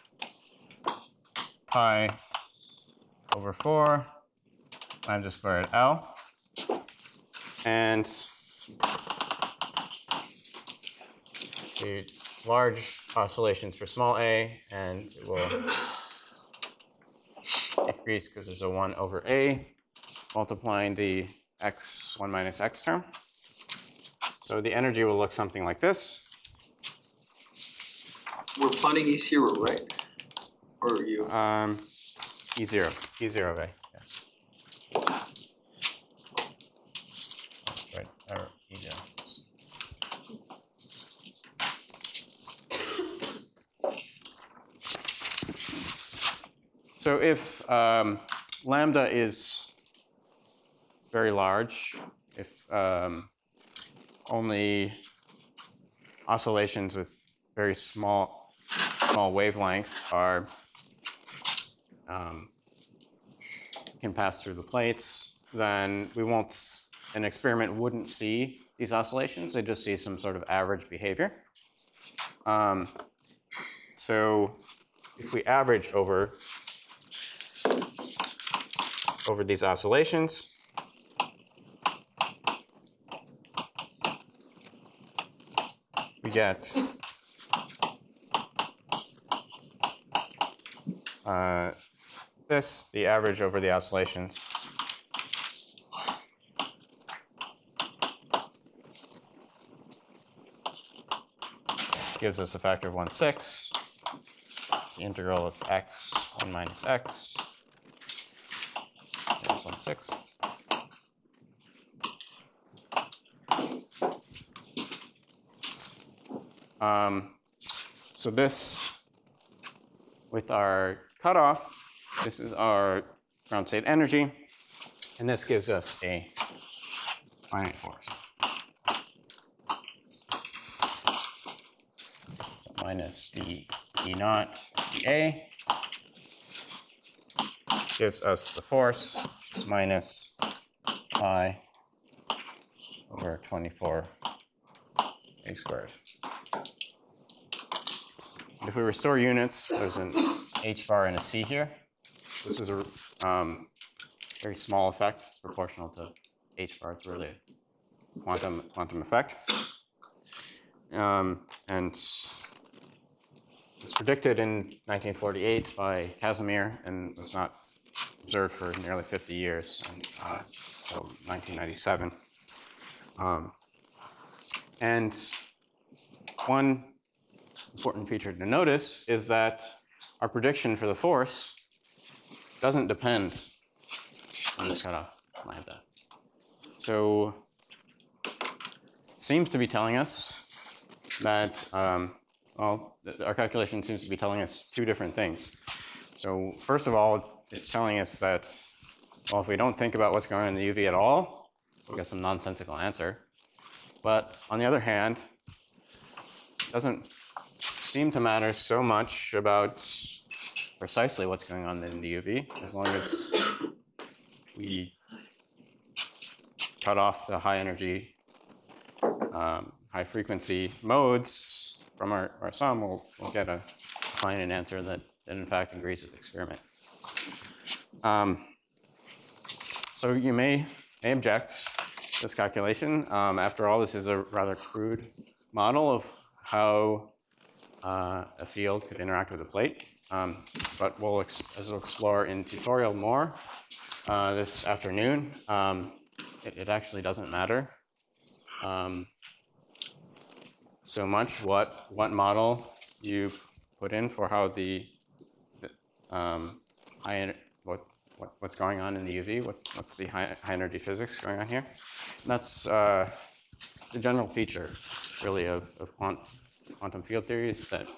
pi over 4 lambda squared L. And the large oscillations for small a, and it will decrease because there's a 1 over a multiplying the x 1 minus x term. So the energy will look something like this. We're plotting E0, right? Or you? E0 of a, yes. Right, or E0. So if lambda is very large, if only oscillations with very small wavelength are can pass through the plates, then an experiment wouldn't see these oscillations. They just see some sort of average behavior. So if we average over these oscillations, we get this, the average over the oscillations. Gives us a factor of 1/6. The integral of x 1 minus x is 1/6. So this, with our cutoff, this is our ground state energy, and this gives us a finite force. So minus d E naught dA gives us the force minus pi over 24 a squared. If we restore units, there's an h bar and a c here. This is a very small effect. It's proportional to h bar. It's really quantum effect. And it's predicted in 1948 by Casimir and was not observed for nearly 50 years until 1997. And one important feature to notice is that our prediction for the force doesn't depend on this cutoff. I have that. So it seems to be telling us that, our calculation seems to be telling us two different things. So first of all, it's telling us that, well, if we don't think about what's going on in the UV at all, we'll get some nonsensical answer. But on the other hand, it doesn't seem to matter so much about precisely what's going on in the UV, as long as we cut off the high energy, high frequency modes from our sum, we'll get a finite answer that in fact agrees with the experiment. So you may object to this calculation. After all, this is a rather crude model of how a field could interact with a plate. But as we'll explore in tutorial more this afternoon, it actually doesn't matter so much what model you put in for how what's going on in the UV, what's the high energy physics going on here. And that's the general feature, really, of quantum field theories, that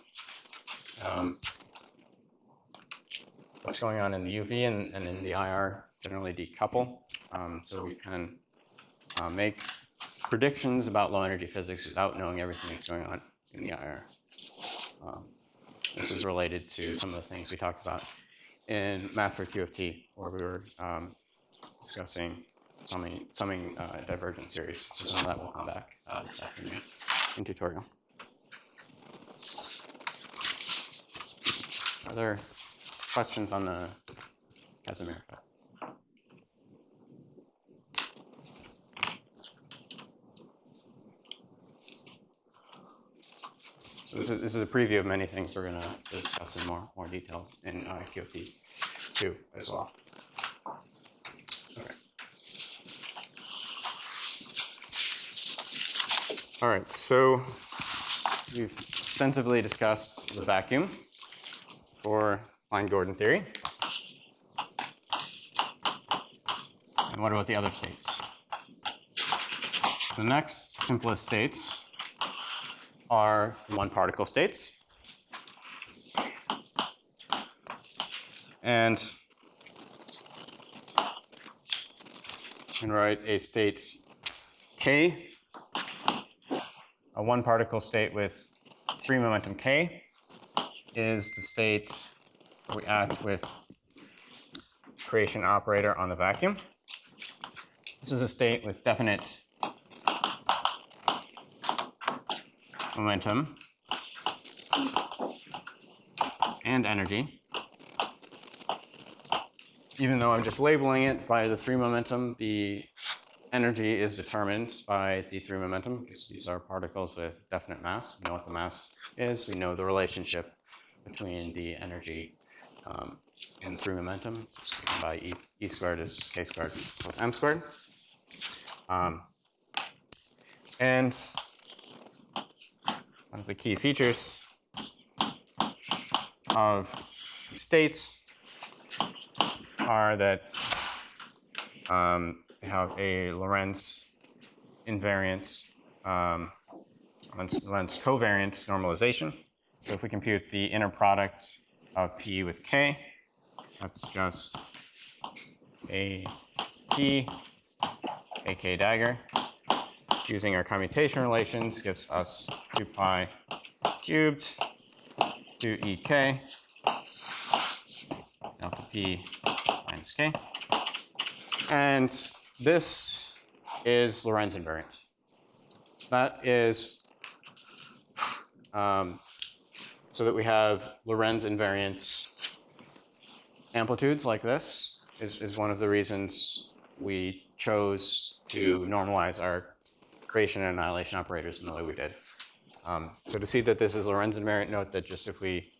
what's going on in the UV and in the IR generally decouple. So we can make predictions about low energy physics without knowing everything that's going on in the IR. This is related to some of the things we talked about in Math for QFT, where we were discussing summing divergence series. So some of that will come back this afternoon in tutorial. Are there questions on the Casimir effect? So this is a preview of many things we're going to discuss in more detail in QFT 2 as well. Okay. All right, so we've extensively discussed the vacuum for Klein-Gordon theory. And what about the other states? The next simplest states are one particle states. And you can write a state K, a one particle state with 3 momentum K, is the state where we act with creation operator on the vacuum. This is a state with definite momentum and energy. Even though I'm just labeling it by the 3 momentum, the energy is determined by the 3 momentum, because these are particles with definite mass. We know what the mass is. We know the relationship between the energy and the 3 momentum. By E squared is K squared plus M squared. And one of the key features of states are that they have a Lorentz invariant, Lorentz covariant normalization. So if we compute the inner product of P with K, that's just a P, a K dagger. Using our commutation relations gives us 2 pi cubed 2 EK delta P minus K. And this is Lorentz invariant. That is so that we have Lorentz invariant amplitudes like this is one of the reasons we chose to normalize our creation and annihilation operators in the way we did. So to see that this is Lorentz invariant, note that just if we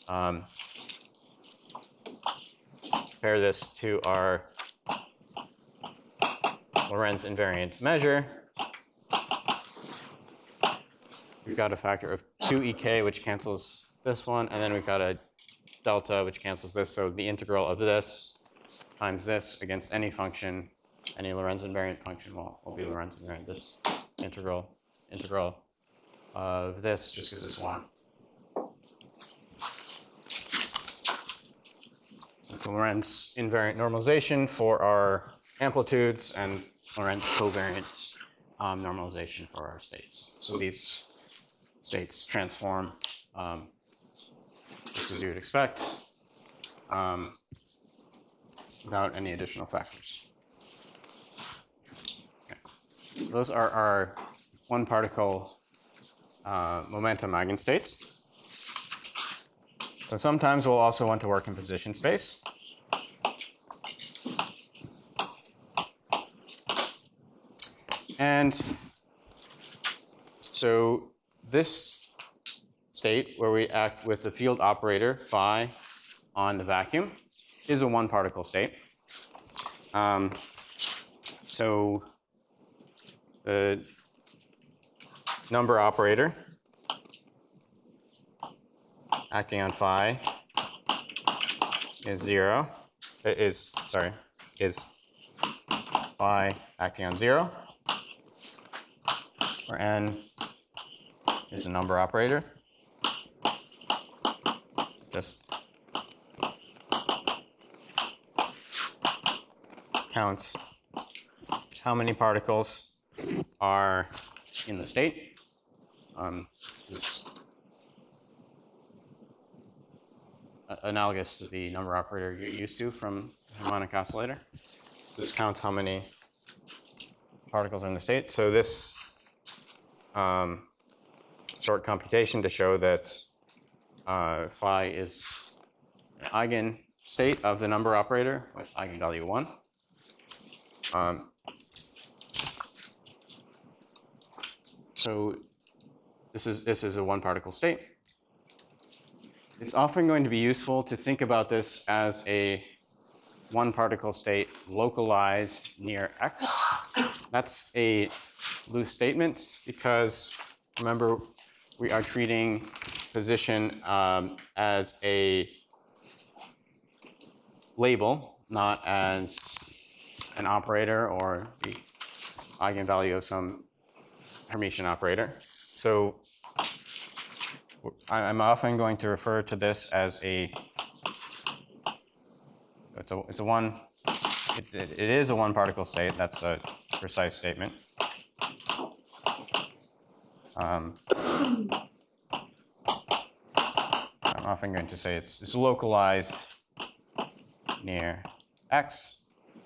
compare this to our Lorentz invariant measure, we've got a factor of 2ek, which cancels this one, and then we've got a delta, which cancels this. So the integral of this times this against any function, any Lorentz invariant function will be Lorentz invariant. This integral of this just gives us 1. So it's a Lorentz invariant normalization for our amplitudes and Lorentz covariance normalization for our states. So these states transform just as you would expect without any additional factors. Okay. So those are our one particle momentum eigenstates. So sometimes we'll also want to work in position space. And so this state where we act with the field operator phi on the vacuum is a one particle state. So the number operator acting on phi is 0, is phi acting on 0, where n is the number operator. Just counts how many particles are in the state. This is analogous to the number operator you're used to from the harmonic oscillator. This counts how many particles are in the state. So this short computation to show that phi is an eigenstate of the number operator with eigenvalue 1. So this is a one particle state. It's often going to be useful to think about this as a one particle state localized near x. That's a loose statement because remember we are treating position as a label, not as an operator or the eigenvalue of some Hermitian operator. So I'm often going to refer to this as it is a one particle state. That's a precise statement. I'm often going to say it's localized near x.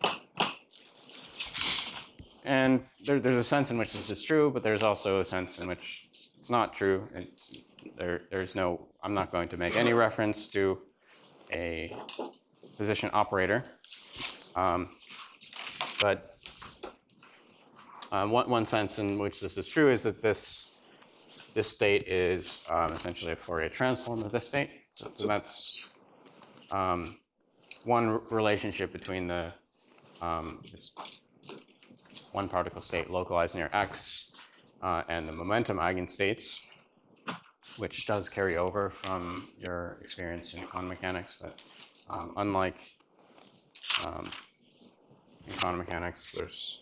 And there's a sense in which this is true, but there's also a sense in which it's not true. I'm not going to make any reference to a position operator. But one sense in which this is true is that this state is essentially a Fourier transform of this state. So that's one relationship between the this one particle state localized near x and the momentum eigenstates, which does carry over from your experience in quantum mechanics, but unlike in quantum mechanics, there's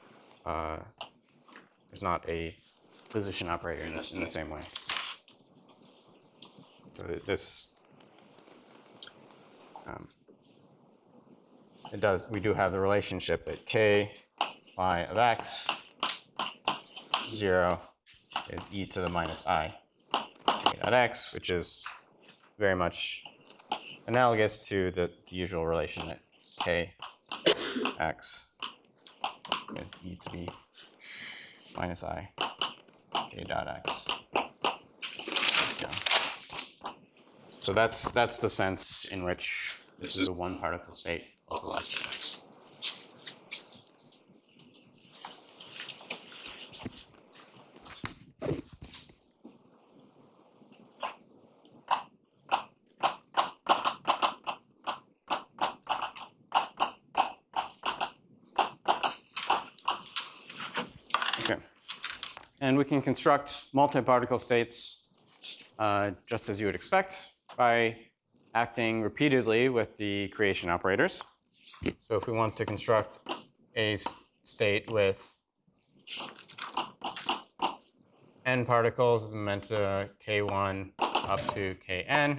not a position operator in the same way. So we do have the relationship that k phi of x 0 is e to the minus I k dot x, which is very much analogous to the usual relation that k x is e to the minus I k dot x. Yeah. So that's the sense in which this is a one particle state localized to x. And we can construct multi-particle states just as you would expect by acting repeatedly with the creation operators. So if we want to construct a state with n particles, momenta k1 up to kn,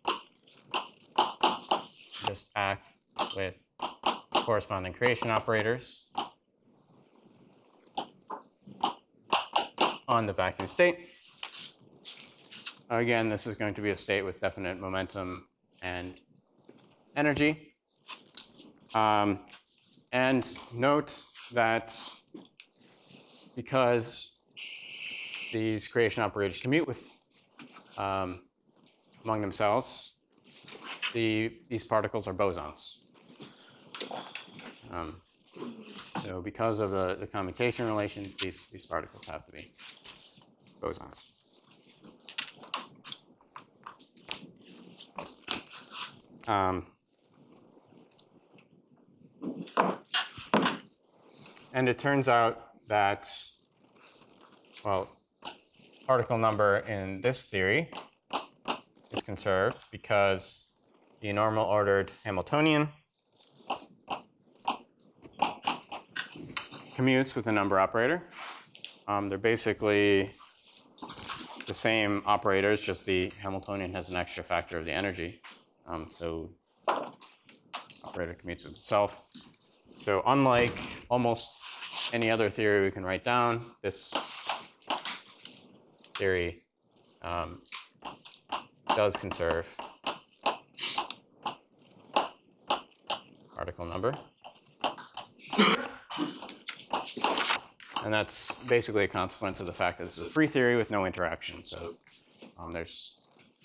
just act with corresponding creation operators on the vacuum state. Again, this is going to be a state with definite momentum and energy. And note that because these creation operators commute with among themselves, these particles are bosons. So because of the commutation relations, these particles have to be bosons. And it turns out that, well, particle number in this theory is conserved because the normal ordered Hamiltonian commutes with the number operator. They're basically the same operators, just the Hamiltonian has an extra factor of the energy. So operator commutes with itself. So unlike almost any other theory we can write down, this theory does conserve particle number. And that's basically a consequence of the fact that this is a free theory with no interaction. So there's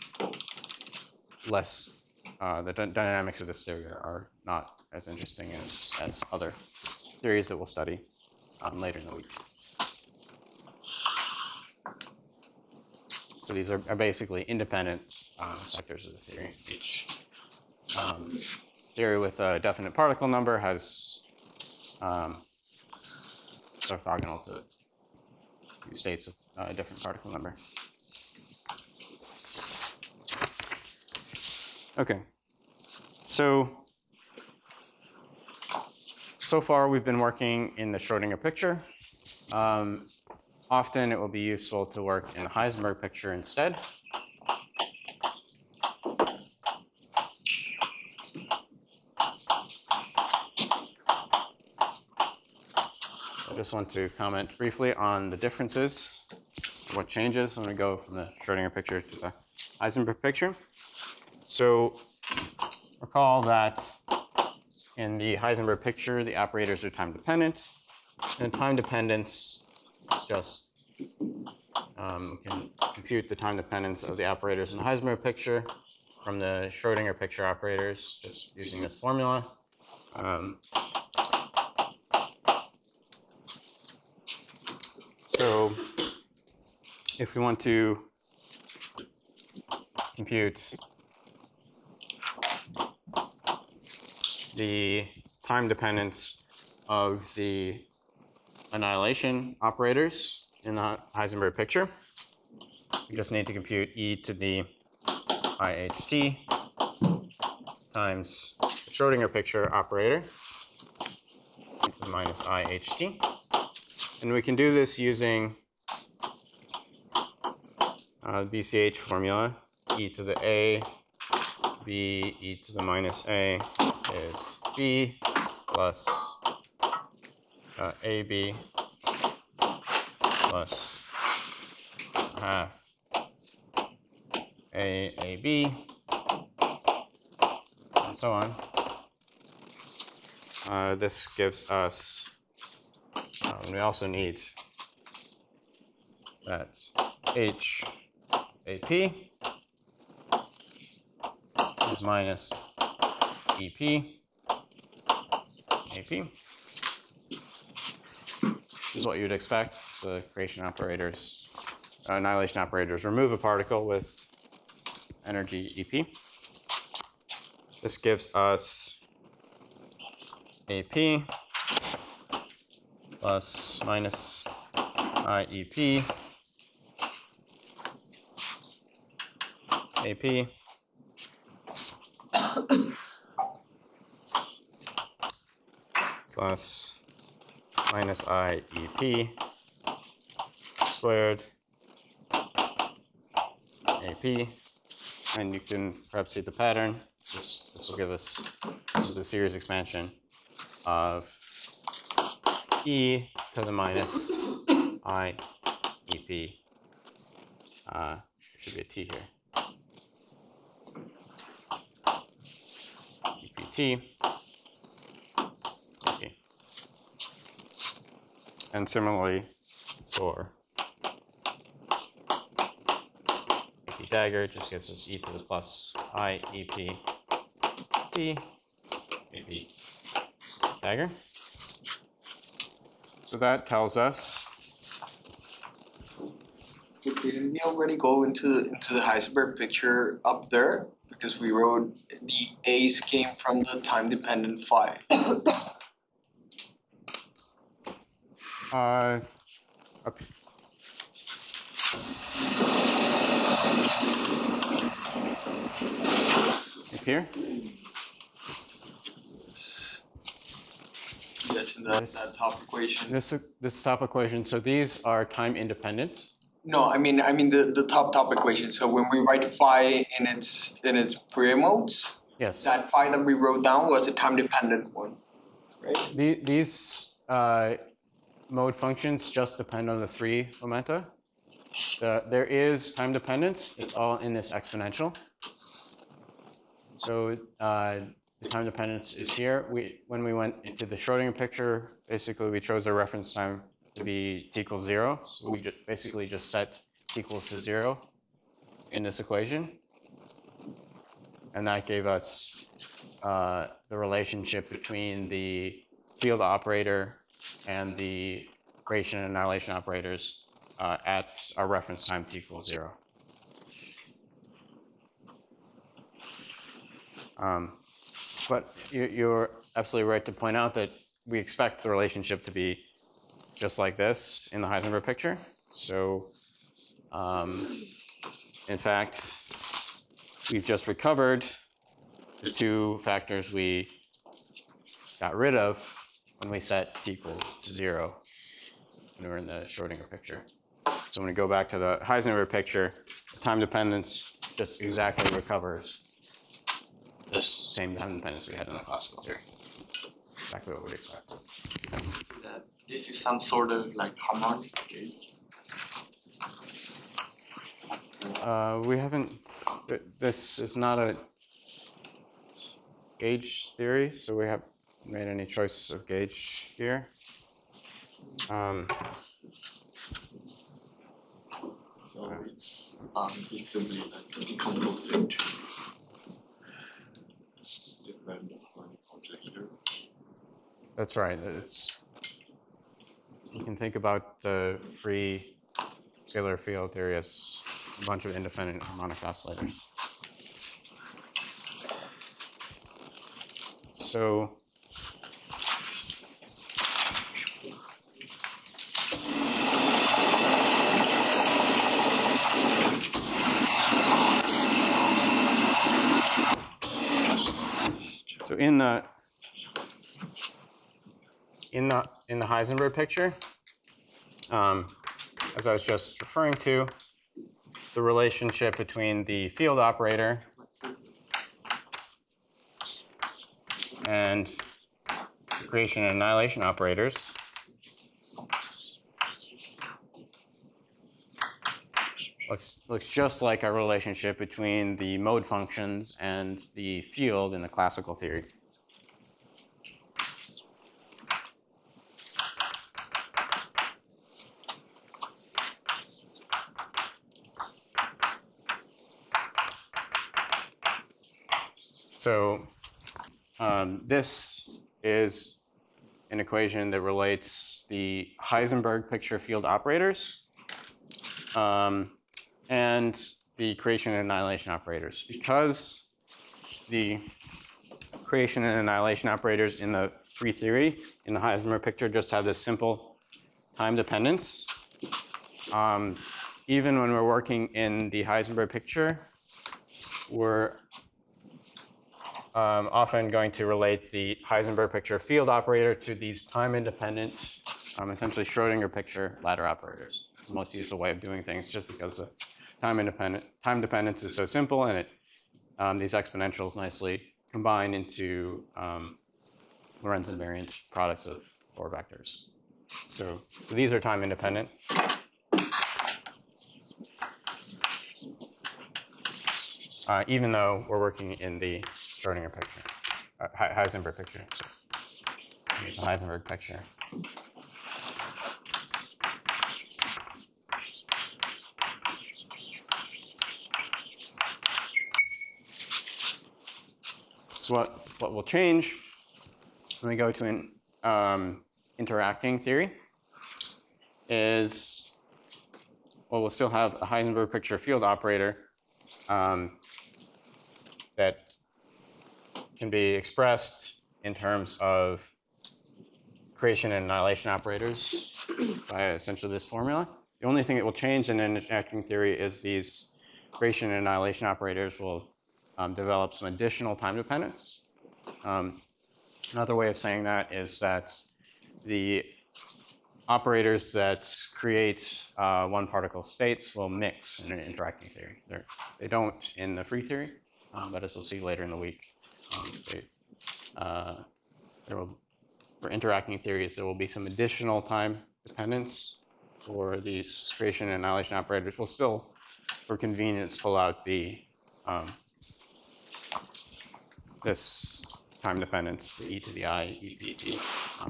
less, the dynamics of this theory are not as interesting as other theories that we'll study later in the week. So these are basically independent sectors of the theory. Each theory with a definite particle number has orthogonal to states with a different particle number. Okay, so far we've been working in the Schrödinger picture. Often it will be useful to work in the Heisenberg picture instead. I just want to comment briefly on the differences, what changes when we go from the Schrödinger picture to the Heisenberg picture. So recall that in the Heisenberg picture, the operators are time dependent. And time dependence just we can compute the time dependence of the operators in the Heisenberg picture from the Schrödinger picture operators, just using this formula. So if we want to compute the time dependence of the annihilation operators in the Heisenberg picture, we just need to compute e to the IHT times the Schrödinger picture operator e to the minus IHT. And we can do this using the BCH formula. E to the A, B, e to the minus A is B plus AB plus half AAB, and so on. This gives us, we also need that HAP is minus EP AP. This is what you'd expect. So the creation operators, annihilation operators remove a particle with energy EP. This gives us AP plus minus IEP, AP, plus minus IEP squared AP, and you can perhaps see the pattern. This will give us, this is a series expansion of e to the minus I EP. There should be a t here. EPT. EP. And similarly for AP dagger, it just gives us e to the plus I EP t AP dagger. So that tells us, Didn't we already go into the Heisenberg picture up there? Because we wrote the A's came from the time-dependent phi. up here. Yes, in that top equation. This top equation. So these are time independent. No, I mean the top equation. So when we write phi in its Fourier modes, Yes. that phi that we wrote down was a time-dependent one, right? These mode functions just depend on the three momenta. There is time dependence. It's all in this exponential. So the time dependence is here. When we went into the Schrodinger picture, basically we chose a reference time to be t equals 0. So we basically just set t equals to 0 in this equation. And that gave us the relationship between the field operator and the creation and annihilation operators at our reference time t equals 0. But you're absolutely right to point out that we expect the relationship to be just like this in the Heisenberg picture. So in fact, we've just recovered the two factors we got rid of when we set t equals to 0 when we were in the Schrodinger picture. So when we go back to the Heisenberg picture, the time dependence just exactly recovers this same time dependence we had in the classical theory. Exactly what we'd expect. This is some sort of like harmonic gauge. We haven't, this is not a gauge theory, so we haven't made any choice of gauge here. So it's simply like decomposing to different harmonic oscillator. That's right. You can think about the free scalar field theory as a bunch of independent harmonic oscillators. So in the Heisenberg picture, as I was just referring to, the relationship between the field operator and the creation and annihilation operators looks just like our relationship between the mode functions and the field in the classical theory. So this is an equation that relates the Heisenberg picture field operators and the creation and annihilation operators. Because the creation and annihilation operators in the free theory in the Heisenberg picture just have this simple time dependence, even when we're working in the Heisenberg picture, we're often going to relate the Heisenberg picture field operator to these time-independent, essentially Schrodinger picture ladder operators. It's the most useful way of doing things, just because the time dependence is so simple, and these exponentials nicely combine into Lorentz invariant products of 4 vectors. So these are time independent. Even though we're working in the Schrodinger picture, Heisenberg picture. So here's the Heisenberg picture. So what will change when we go to an interacting theory is, well, we'll still have a Heisenberg picture field operator that can be expressed in terms of creation and annihilation operators by essentially this formula. The only thing that will change in an interacting theory is these creation and annihilation operators will develop some additional time dependence. Another way of saying that is that the operators that create one particle states will mix in an interacting theory. They don't in the free theory, but as we'll see later in the week, for interacting theories, there will be some additional time dependence for these creation and annihilation operators. We'll still, for convenience, pull out the this time dependence, the e to the I, EPT.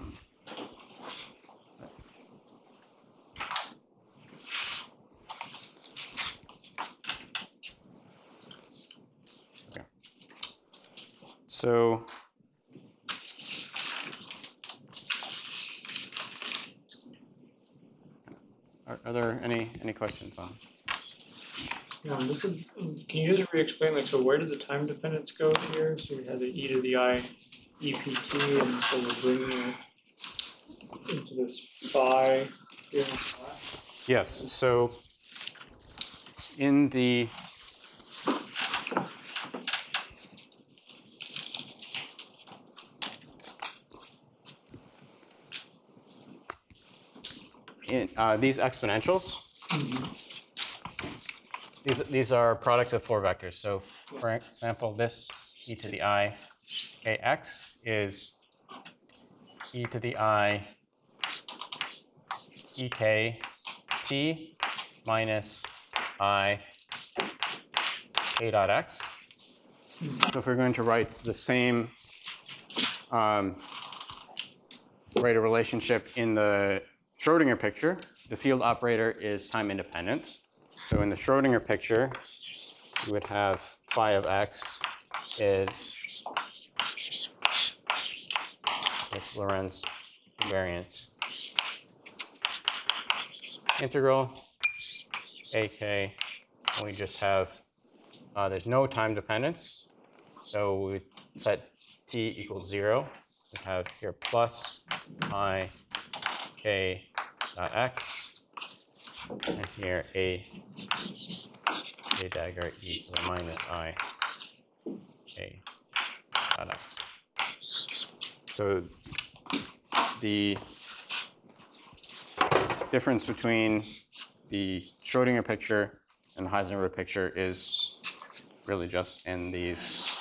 Okay. So are there any questions on? This is, can you just re-explain, like, so where did the time dependence go here? So we had the e to the I EPT, and so we're bringing it into this phi here on the left. Yes, so in the these exponentials, these are products of 4 vectors. So for example, this e to the I ax is e to the I ek t minus I a dot x. So if we're going to write the same, write a relationship in the Schrodinger picture, the field operator is time independent. So in the Schrodinger picture, you would have phi of x is this Lorentz invariant integral ak, and we just have, there's no time dependence. So we set t equals 0. We have here plus I k dot x, and here a dagger e to the minus I k dot x. So the difference between the Schrodinger picture and the Heisenberg picture is really just in these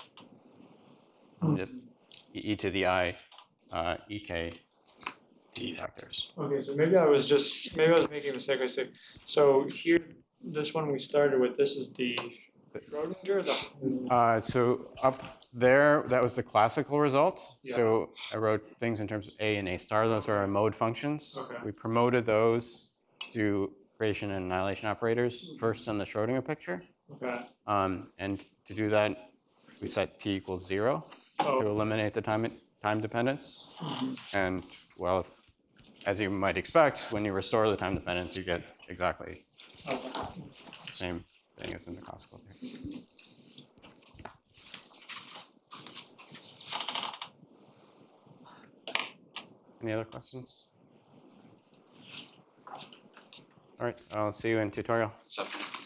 e to the I ek t factors. Okay, so maybe I was making a mistake. I say, so here, this one we started with, this is the Schrodinger, So up there, that was the classical result. Yeah. So I wrote things in terms of A and A star. Those are our mode functions. Okay. We promoted those to creation and annihilation operators first in the Schrodinger picture. Okay. And to do that, we set t equals 0 Oh. to eliminate the time dependence. And well, as you might expect, when you restore the time dependence, you get exactly Okay. the same thing as in the classical theory. Any other questions? All right, I'll see you in tutorial. Something.